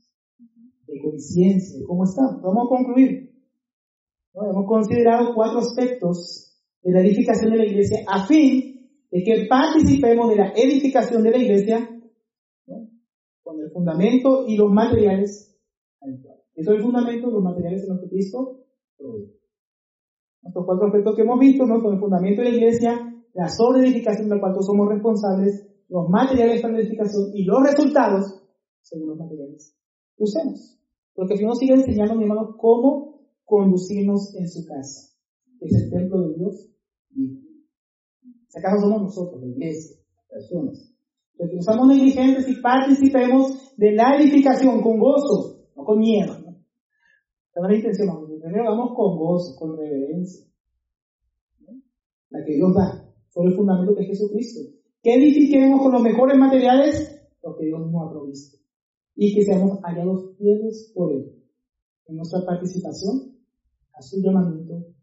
de conciencia, de cómo estamos. Vamos a concluir. ¿No? Hemos considerado cuatro aspectos de la edificación de la iglesia a fin de que participemos de la edificación de la iglesia, ¿no? Con el fundamento y los materiales adecuados. Eso es el fundamento y los materiales en los que Cristo provee. Estos cuatro aspectos que hemos visto, ¿no? Con el fundamento de la iglesia, la sobreedificación de la cual todos somos responsables, los materiales para la edificación y los resultados según los materiales que usemos. Porque si uno sigue enseñando, mi hermano, cómo conducirnos en su casa. Es el templo de Dios vivo. Si acaso somos nosotros, la iglesia, personas. Entonces, usamos negligentes y participemos de la edificación con gozo, no con miedo. ¿No? Esa no es la intención, ¿no? Primero vamos con gozo, con reverencia. ¿No? La que Dios da, sobre el fundamento que es Jesucristo. Que edifiquemos con los mejores materiales lo que Dios nos ha provisto. Y que seamos hallados fieles por Él en nuestra participación a su llamamiento